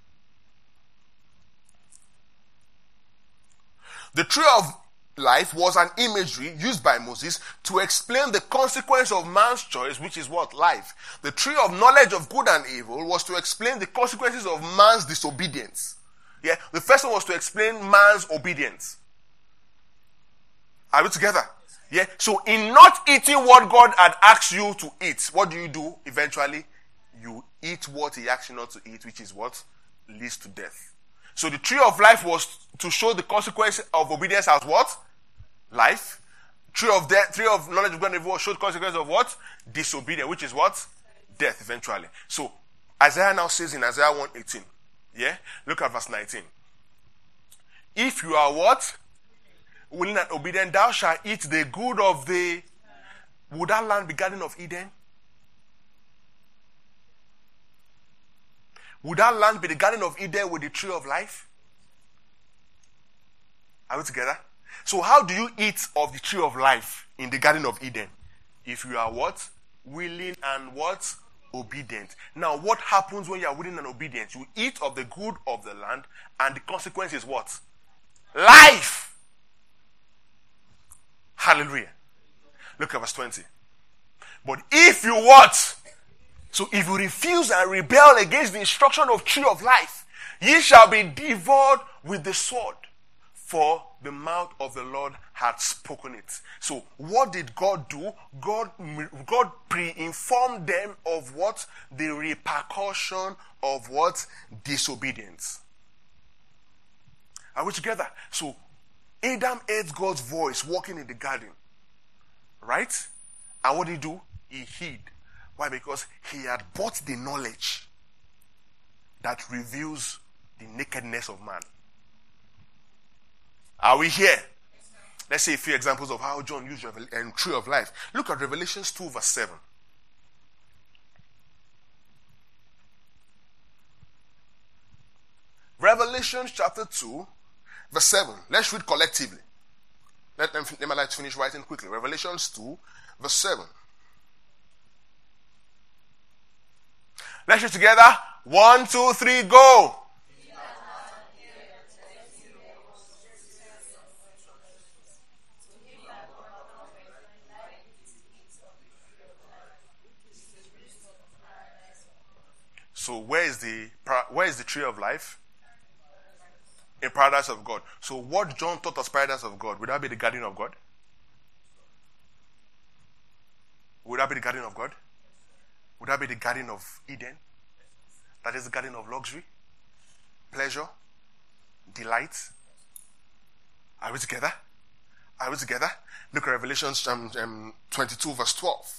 The tree of life was an imagery used by Moses to explain the consequence of man's choice, which is what? Life. The tree of knowledge of good and evil was to explain the consequences of man's disobedience. Yeah, the first one was to explain man's obedience. Are we together? Yeah. So in not eating what God had asked you to eat, what do you do eventually? You eat what he asked you not to eat, which is what? Leads to death. So the tree of life was to show the consequence of obedience as what? Life. Tree of death, tree of knowledge of God and evil showed consequence of what? Disobedience, which is what? Death eventually. So Isaiah now says in Isaiah one eighteen. Yeah? Look at verse nineteen. If you are what? Willing and obedient, thou shalt eat the good of the... Would that land be Garden of Eden? Would that land be the Garden of Eden with the tree of life? Are we together? So how do you eat of the tree of life in the Garden of Eden? If you are what? Willing and what? Obedient. Now what happens when you are willing and obedient? You eat of the good of the land, and the consequence is what? Life! Hallelujah. Look at verse twenty. But if you what? So if you refuse and rebel against the instruction of tree of life, ye shall be devoured with the sword. For the mouth of the Lord had spoken it. So what did God do? God, God pre-informed them of what? The repercussion of what? Disobedience. Are we together? So Adam heard God's voice walking in the garden. Right? And what did he do? He hid. Why? Because he had bought the knowledge that reveals the nakedness of man. Are we here? Let's see a few examples of how John used Revel- and Tree of Life. Look at Revelations two verse seven. Revelation chapter two verse seven. Let's read collectively. Let them let me like to finish writing quickly. Revelations two verse seven. Let's read together. One, two, three, go. So where is the where is the tree of life? In paradise of God. So what John taught us paradise of God, would that be the garden of God? Would that be the garden of God? Would that be the garden of Eden? That is the garden of luxury, pleasure, delight. Are we together? Are we together? Look at Revelation um, um, twenty-two verse twelve.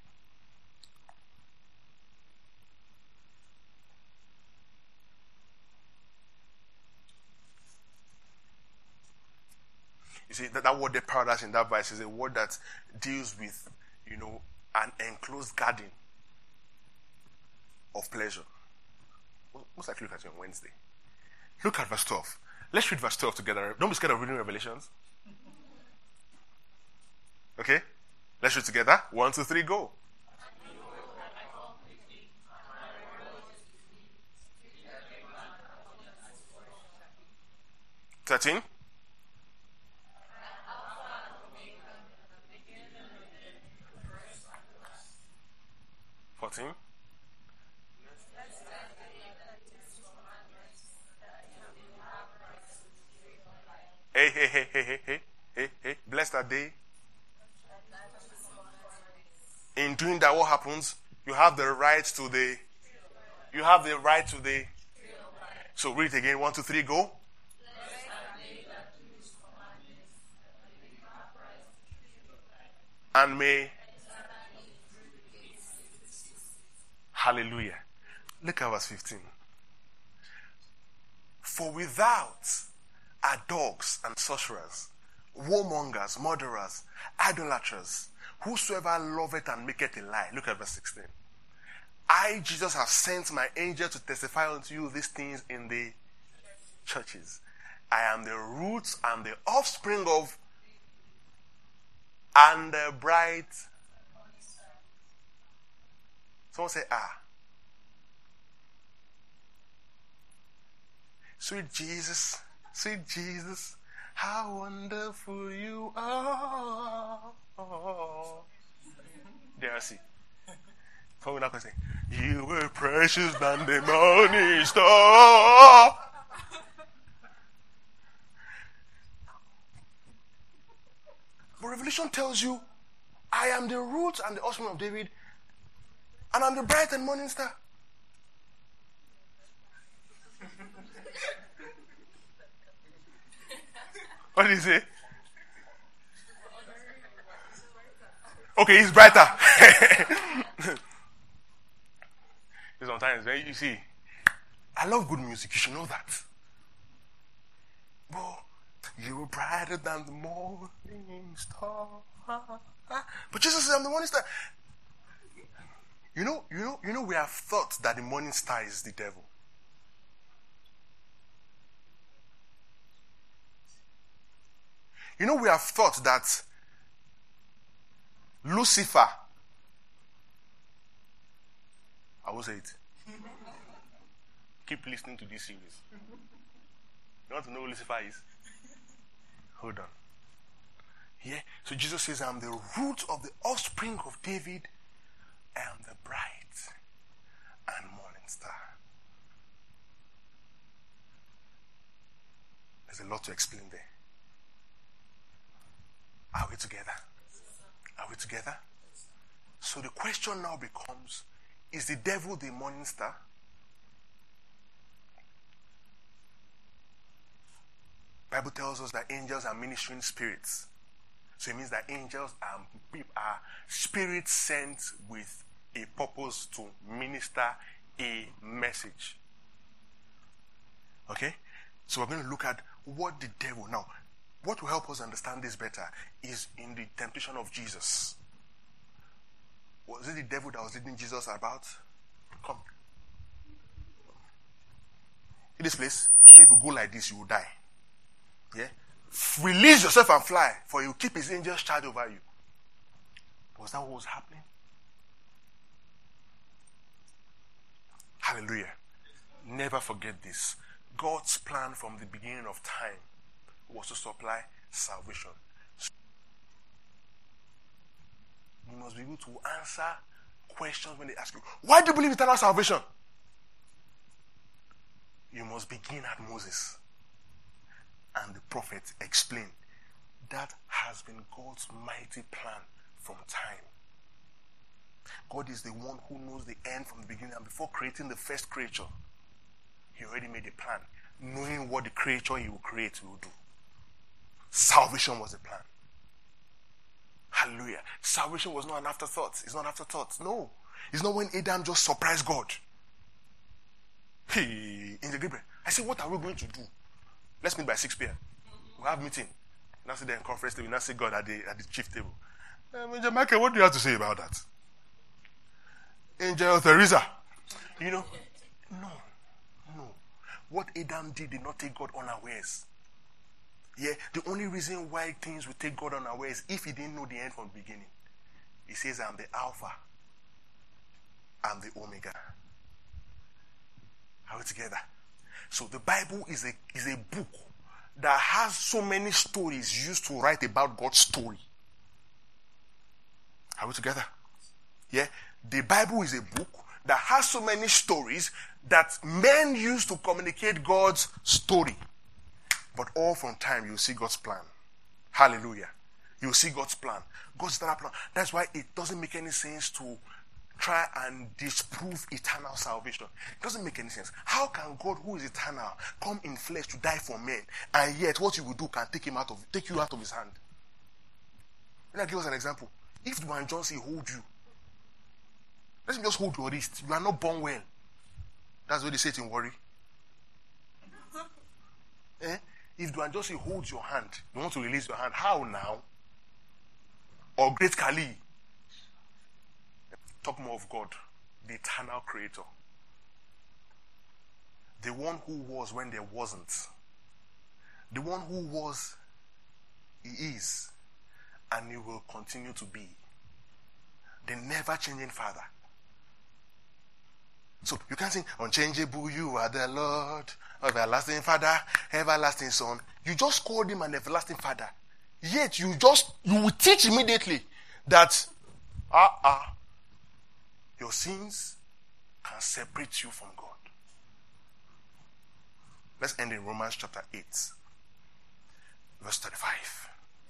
You see, that, that word, the paradise in that verse, is a word that deals with, you know, an enclosed garden of pleasure. Most likely look at it on Wednesday. Look at verse twelve. Let's read verse twelve together. Don't be scared of reading Revelations. Okay? Let's read together. One, two, three, go. Thirteen. Fourteen. Hey, hey, hey, hey, hey, hey, hey, hey. Blessed are they. In doing that, what happens? You have the right to the. You have the right to the. So read it again. One, two, three, go. And may. Hallelujah. Look at verse fifteen. For without are dogs and sorcerers, warmongers, murderers, idolaters, whosoever loveth and maketh a lie. Look at verse sixteen. I, Jesus, have sent my angel to testify unto you these things in the churches. I am the roots and the offspring of and the bright. Someone say, ah. Sweet Jesus, sweet Jesus, how wonderful you are. There I see. Someone not going to say, you were precious than the morning star. But Revelation tells you, I am the root and the offspring of David, and I'm the bright and morning star. What did he say? Okay, he's brighter. Sometimes when you see, I love good music, you should know that. But you were brighter than the morning star. But Jesus says, I'm the morning star. You know, you know, you know, we have thought that the morning star is the devil. You know, we have thought that Lucifer, I will say it. Keep listening to this series. You want to know who Lucifer is? Hold on. Yeah. So Jesus says, I am the root of the offspring of David. I am the bright and morning star. There's a lot to explain there. Are we together? Are we together? So the question now becomes, is the devil the morning star? Bible tells us that angels are ministering spirits. So it means that angels are, are spirits sent with a purpose to minister a message. Okay? So we're going to look at what the devil... Now, what will help us understand this better is in the temptation of Jesus. Was it the devil that was leading Jesus about? Come. In this place, if you go like this, you will die. Yeah? Release yourself and fly, for he will keep his angels charge over you. Was that what was happening? Hallelujah. Never forget this. God's plan from the beginning of time was to supply salvation. You must be able to answer questions when they ask you, why do you believe in eternal salvation? You must begin at Moses. And the prophets explain that has been God's mighty plan from time. God is the one who knows the end from the beginning, and before creating the first creature, he already made a plan, knowing what the creature he will create will do. Salvation was the plan. Hallelujah. Salvation was not an afterthought. It's not an afterthought. No. It's not when Adam just surprised God. Hey, in the Gabriel, I said, what are we going to do? Let's meet by six p.m. We'll have a meeting. Now sit there in conference table. Now see God at the, at the chief table. Uh, Major Michael, what do you have to say about that? Angel Teresa. You know, no, no. What Adam did did not take God unawares. Yeah, the only reason why things will take God unawares is if he didn't know the end from the beginning. He says, I'm the Alpha. I'm the Omega. Are we together? So the Bible is a, is a book that has so many stories used to write about God's story. Are we together? Yeah? The Bible is a book that has so many stories that men use to communicate God's story. But all from time, you'll see God's plan. Hallelujah. You'll see God's plan. God's eternal plan. That's why it doesn't make any sense to try and disprove eternal salvation. It doesn't make any sense. How can God, who is eternal, come in flesh to die for men, and yet what you will do can take him out of take you out of his hand? Let me give us an example. If Dwayne Johnson hold you, let him just hold your wrist. You are not born well. That's what they say it in Warri. Eh? If Dwayne Johnson holds your hand, you want to release your hand. How now? Or Great Kali. Talk more of God, the eternal creator. The one who was when there wasn't. The one who was, he is, and he will continue to be. The never-changing Father. So you can't sing, unchangeable, you are the Lord, everlasting Father, everlasting Son. You just called him an everlasting Father. Yet you just, you will teach immediately that, ah, uh, ah, uh, your sins can separate you from God. Let's end in Romans chapter eight, verse thirty-five.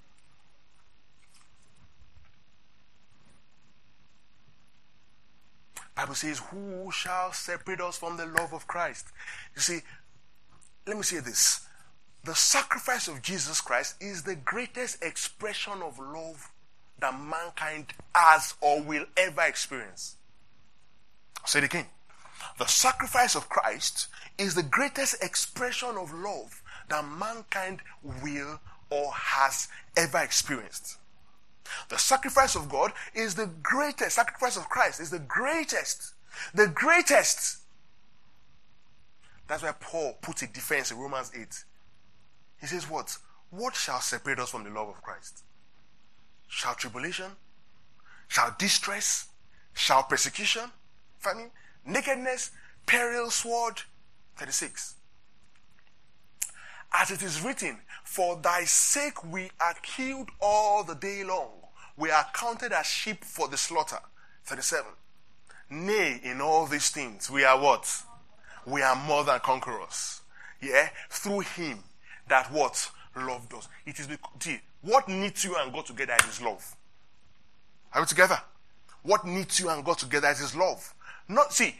Bible says, who shall separate us from the love of Christ? You see, let me say this. The sacrifice of Jesus Christ is the greatest expression of love that mankind has or will ever experience. I'll say it again. The sacrifice of Christ is the greatest expression of love that mankind will or has ever experienced. The sacrifice of God is the greatest. Sacrifice of Christ is the greatest. The greatest. That's why Paul puts a defense in Romans eight. He says what? What shall separate us from the love of Christ? Shall tribulation? Shall distress? Shall persecution? Famine? Nakedness? Peril? Sword? thirty-six. As it is written, for thy sake we are killed all the day long. We are counted as sheep for the slaughter. thirty-seven. Nay, in all these things, we are what? We are more than conquerors. Yeah? Through him that what? love does. It is because, see, what knits you and God together is love. Are we together? What knits you and God together is love. Not, see,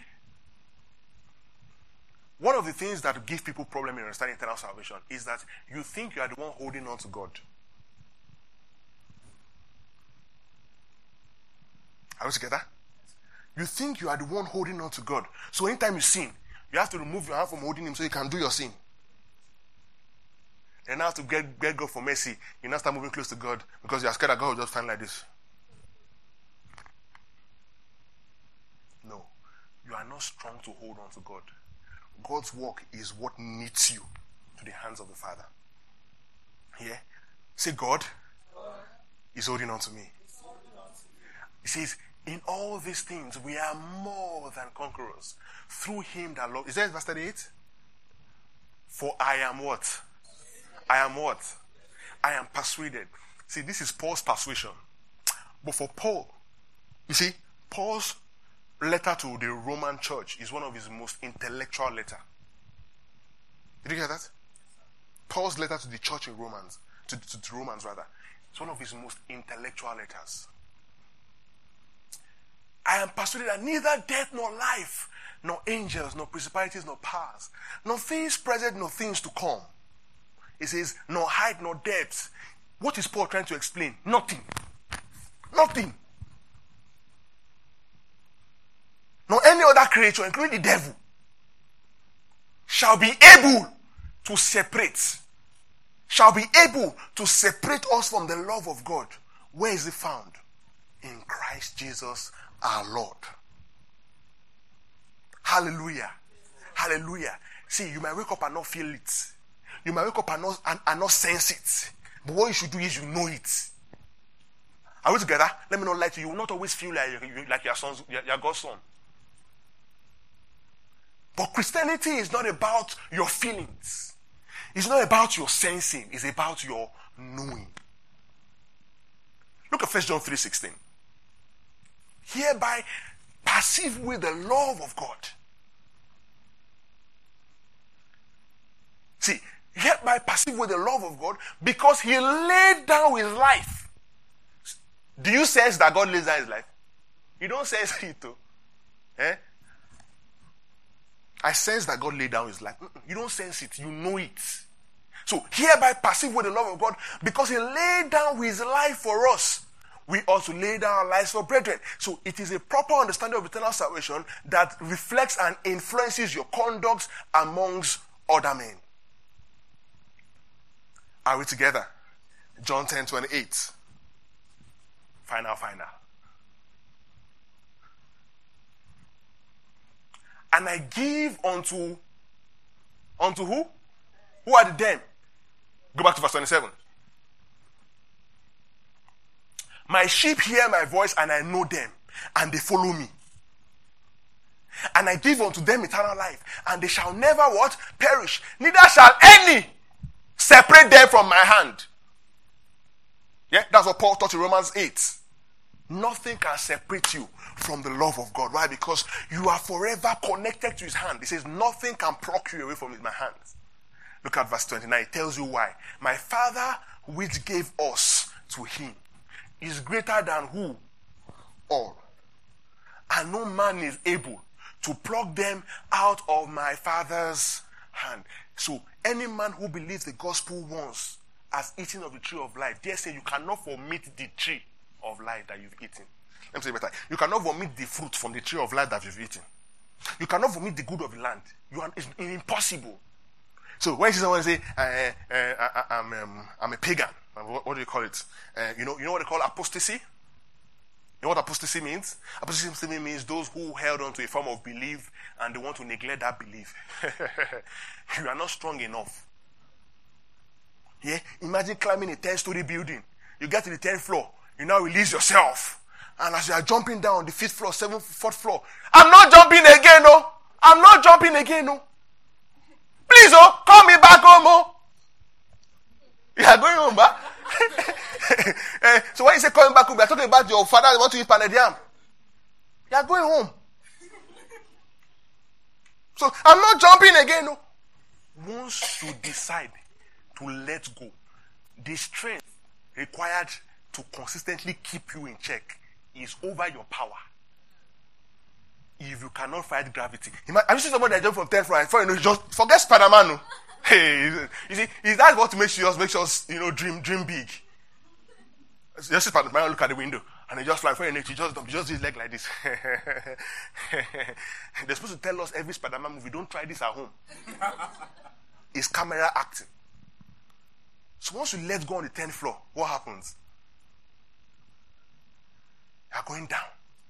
one of the things that give people problem in understanding eternal salvation is that you think you are the one holding on to God. Are we together? You think you are the one holding on to God. So anytime you sin, you have to remove your hand from holding him so you can do your sin. And now to get, get God for mercy, you now start moving close to God because you are scared that God will just stand like this. No. You are not strong to hold on to God. God's work is what knits you to the hands of the Father. Yeah? Say, God, God is holding on to me. He says, in all these things, we are more than conquerors through him that loves. Is that verse thirty-eight? For I am what? I am what? I am persuaded. See, this is Paul's persuasion. But for Paul, you see, Paul's letter to the Roman church is one of his most intellectual letters. Did you hear that? Paul's letter to the church in Romans, to, to, to Romans rather, it's one of his most intellectual letters. I am persuaded that neither death nor life, nor angels, nor principalities, nor powers, nor things present, nor things to come. It says, nor height, nor depth. What is Paul trying to explain? Nothing. Nothing. Nor any other creature, including the devil, shall be able to separate. Shall be able to separate us from the love of God. Where is it found? In Christ Jesus our Lord. Hallelujah. Hallelujah. See, you might wake up and not feel it. You might wake up and not, and, and not sense it. But what you should do is you know it. Are we together? Let me not lie to you. You will not always feel like, you, like your son's, your, your God's son. But Christianity is not about your feelings. It's not about your sensing. It's about your knowing. Look at First John three sixteen. Hereby perceive with the love of God. See, hereby perceive with the love of God because he laid down his life. Do you sense that God lays down his life? You don't sense it too. Eh? I sense that God laid down his life. You don't sense it. You know it. So hereby perceive with the love of God because he laid down his life for us. We also lay down our lives for brethren. So it is a proper understanding of eternal salvation that reflects and influences your conduct amongst other men. Are we together? John ten twenty-eight. Final, final. And I give unto, unto who? Who are the them? Go back to verse twenty-seven. My sheep hear my voice and I know them and they follow me. And I give unto them eternal life and they shall never what? Perish. Neither shall any separate them from my hand. Yeah, that's what Paul taught in Romans eight. Nothing can separate you from the love of God. Why? Because you are forever connected to his hand. He says nothing can pluck you away from my hands. Look at verse twenty-nine. It tells you why. My Father which gave us to him is greater than who? All. And no man is able to pluck them out of my Father's hand. So any man who believes the gospel once has eaten of the tree of life, dare say you cannot vomit the tree of life that you've eaten. Let me say it better. You cannot vomit the fruit from the tree of life that you've eaten. You cannot vomit the good of the land. You are, it's impossible. So when someone say, uh, uh, uh, I'm, um, I'm a pagan, what, what do you call it? Uh, you know, you know what they call apostasy? You know what apostasy means? Apostasy means those who held on to a form of belief and they want to neglect that belief. You are not strong enough. Yeah? Imagine climbing a ten-story building. You get to the tenth floor. You now release yourself. And as you are jumping down the fifth floor, seventh, fourth floor, I'm not jumping again, no. I'm not jumping again, no. Please, oh, call me back home, oh. You are going home, ba? uh, so when you say coming back home, we are talking about your father that want to eat pounded yam. You are going home. So I'm not jumping again, no. Once you decide to let go, the strength required to consistently keep you in check is over your power. If you cannot fight gravity. Have you seen somebody that jump from tenth floor and you know, just forget Spider-Man? No? Hey, you see, is that what makes you just makes us, you know, dream dream big? Just see Spider-Man look at the window and he just fly for your neck, you just you just do his leg like this. They're supposed to tell us every Spider-Man movie, don't try this at home. It's camera acting. So once you let go on the tenth floor, what happens? You're going down.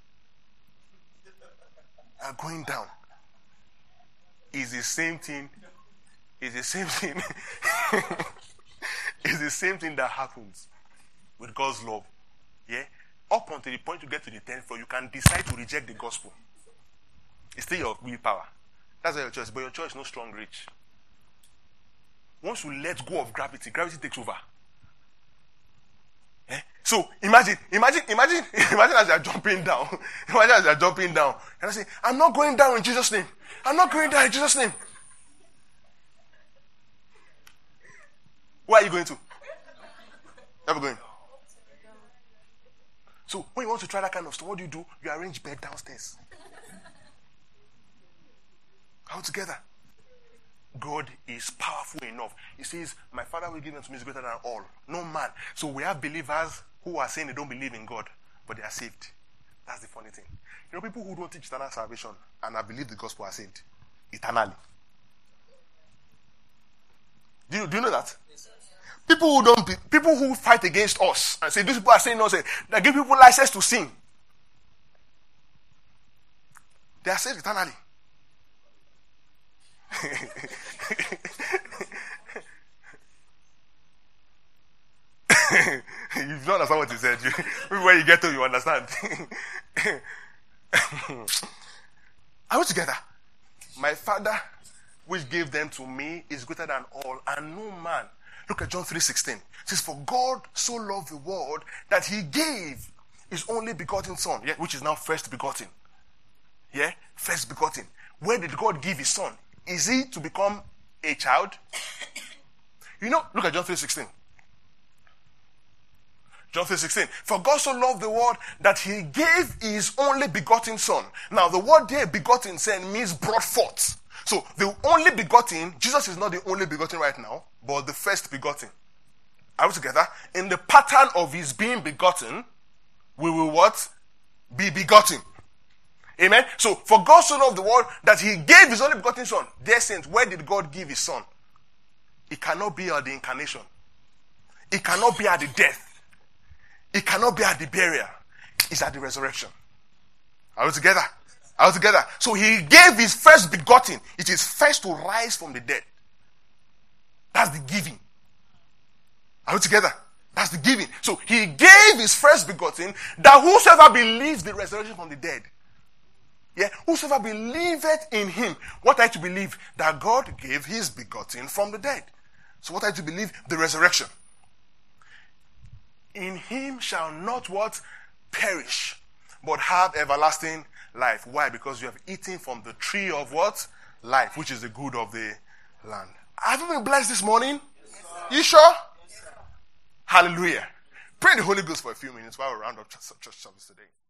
You're going down. It's the same thing. It's the same thing. It's the same thing that happens with God's love. Yeah? Up until the point you get to the tenth floor, you can decide to reject the gospel. It's still your willpower. That's your choice. But your choice is no strong reach. Once you let go of gravity, gravity takes over. Eh? So imagine, imagine, imagine, imagine as you are jumping down. Imagine as you are jumping down. And I say, I'm not going down in Jesus' name. I'm not going down in Jesus' name. Where are you going to? Where are you going? So when you want to try that kind of stuff, what do you do? You arrange bed downstairs. All together. God is powerful enough. He says, my Father will give unto me is greater than all. No man. So we have believers who are saying they don't believe in God, but they are saved. That's the funny thing. You know, people who don't teach eternal salvation and have believed the gospel are saved eternally. Do you, do you know that? Yes, people who don't, be, people who fight against us and say these people are saying no, say they give people license to sin. They are saved eternally. You don't understand what he said. You, when you get to, you understand. Are we together? My Father, which gave them to me, is greater than all, and no man. Look at John three sixteen. It says, for God so loved the world that he gave his only begotten son, yeah, which is now first begotten. Yeah, first begotten. Where did God give his son? Is he to become a child? You know, look at John three sixteen. John three sixteen. For God so loved the world that he gave his only begotten son. Now, the word there, begotten, means brought forth. So, the only begotten, Jesus is not the only begotten right now, but the first begotten. Are we together? In the pattern of his being begotten, we will what? Be begotten. Amen. So, for God so loved the world that he gave his only begotten son. Dear saints, where did God give his son? It cannot be at the incarnation. It cannot be at the death. It cannot be at the burial. It's at the resurrection. Are we together? Are we together? So he gave his first begotten. It is first to rise from the dead. That's the giving. Are we together? That's the giving. So he gave his first begotten that whosoever believes the resurrection from the dead. Yeah, whosoever believeth in him. What are you to believe? That God gave his begotten from the dead. So what are you to believe? The resurrection. In him shall not what? Perish, but have everlasting life. Why? Because you have eaten from the tree of what? Life, which is the good of the land. Have you been blessed this morning? Yes, you sure? Yes, Hallelujah. Pray in the Holy Ghost for a few minutes while we round up church service today.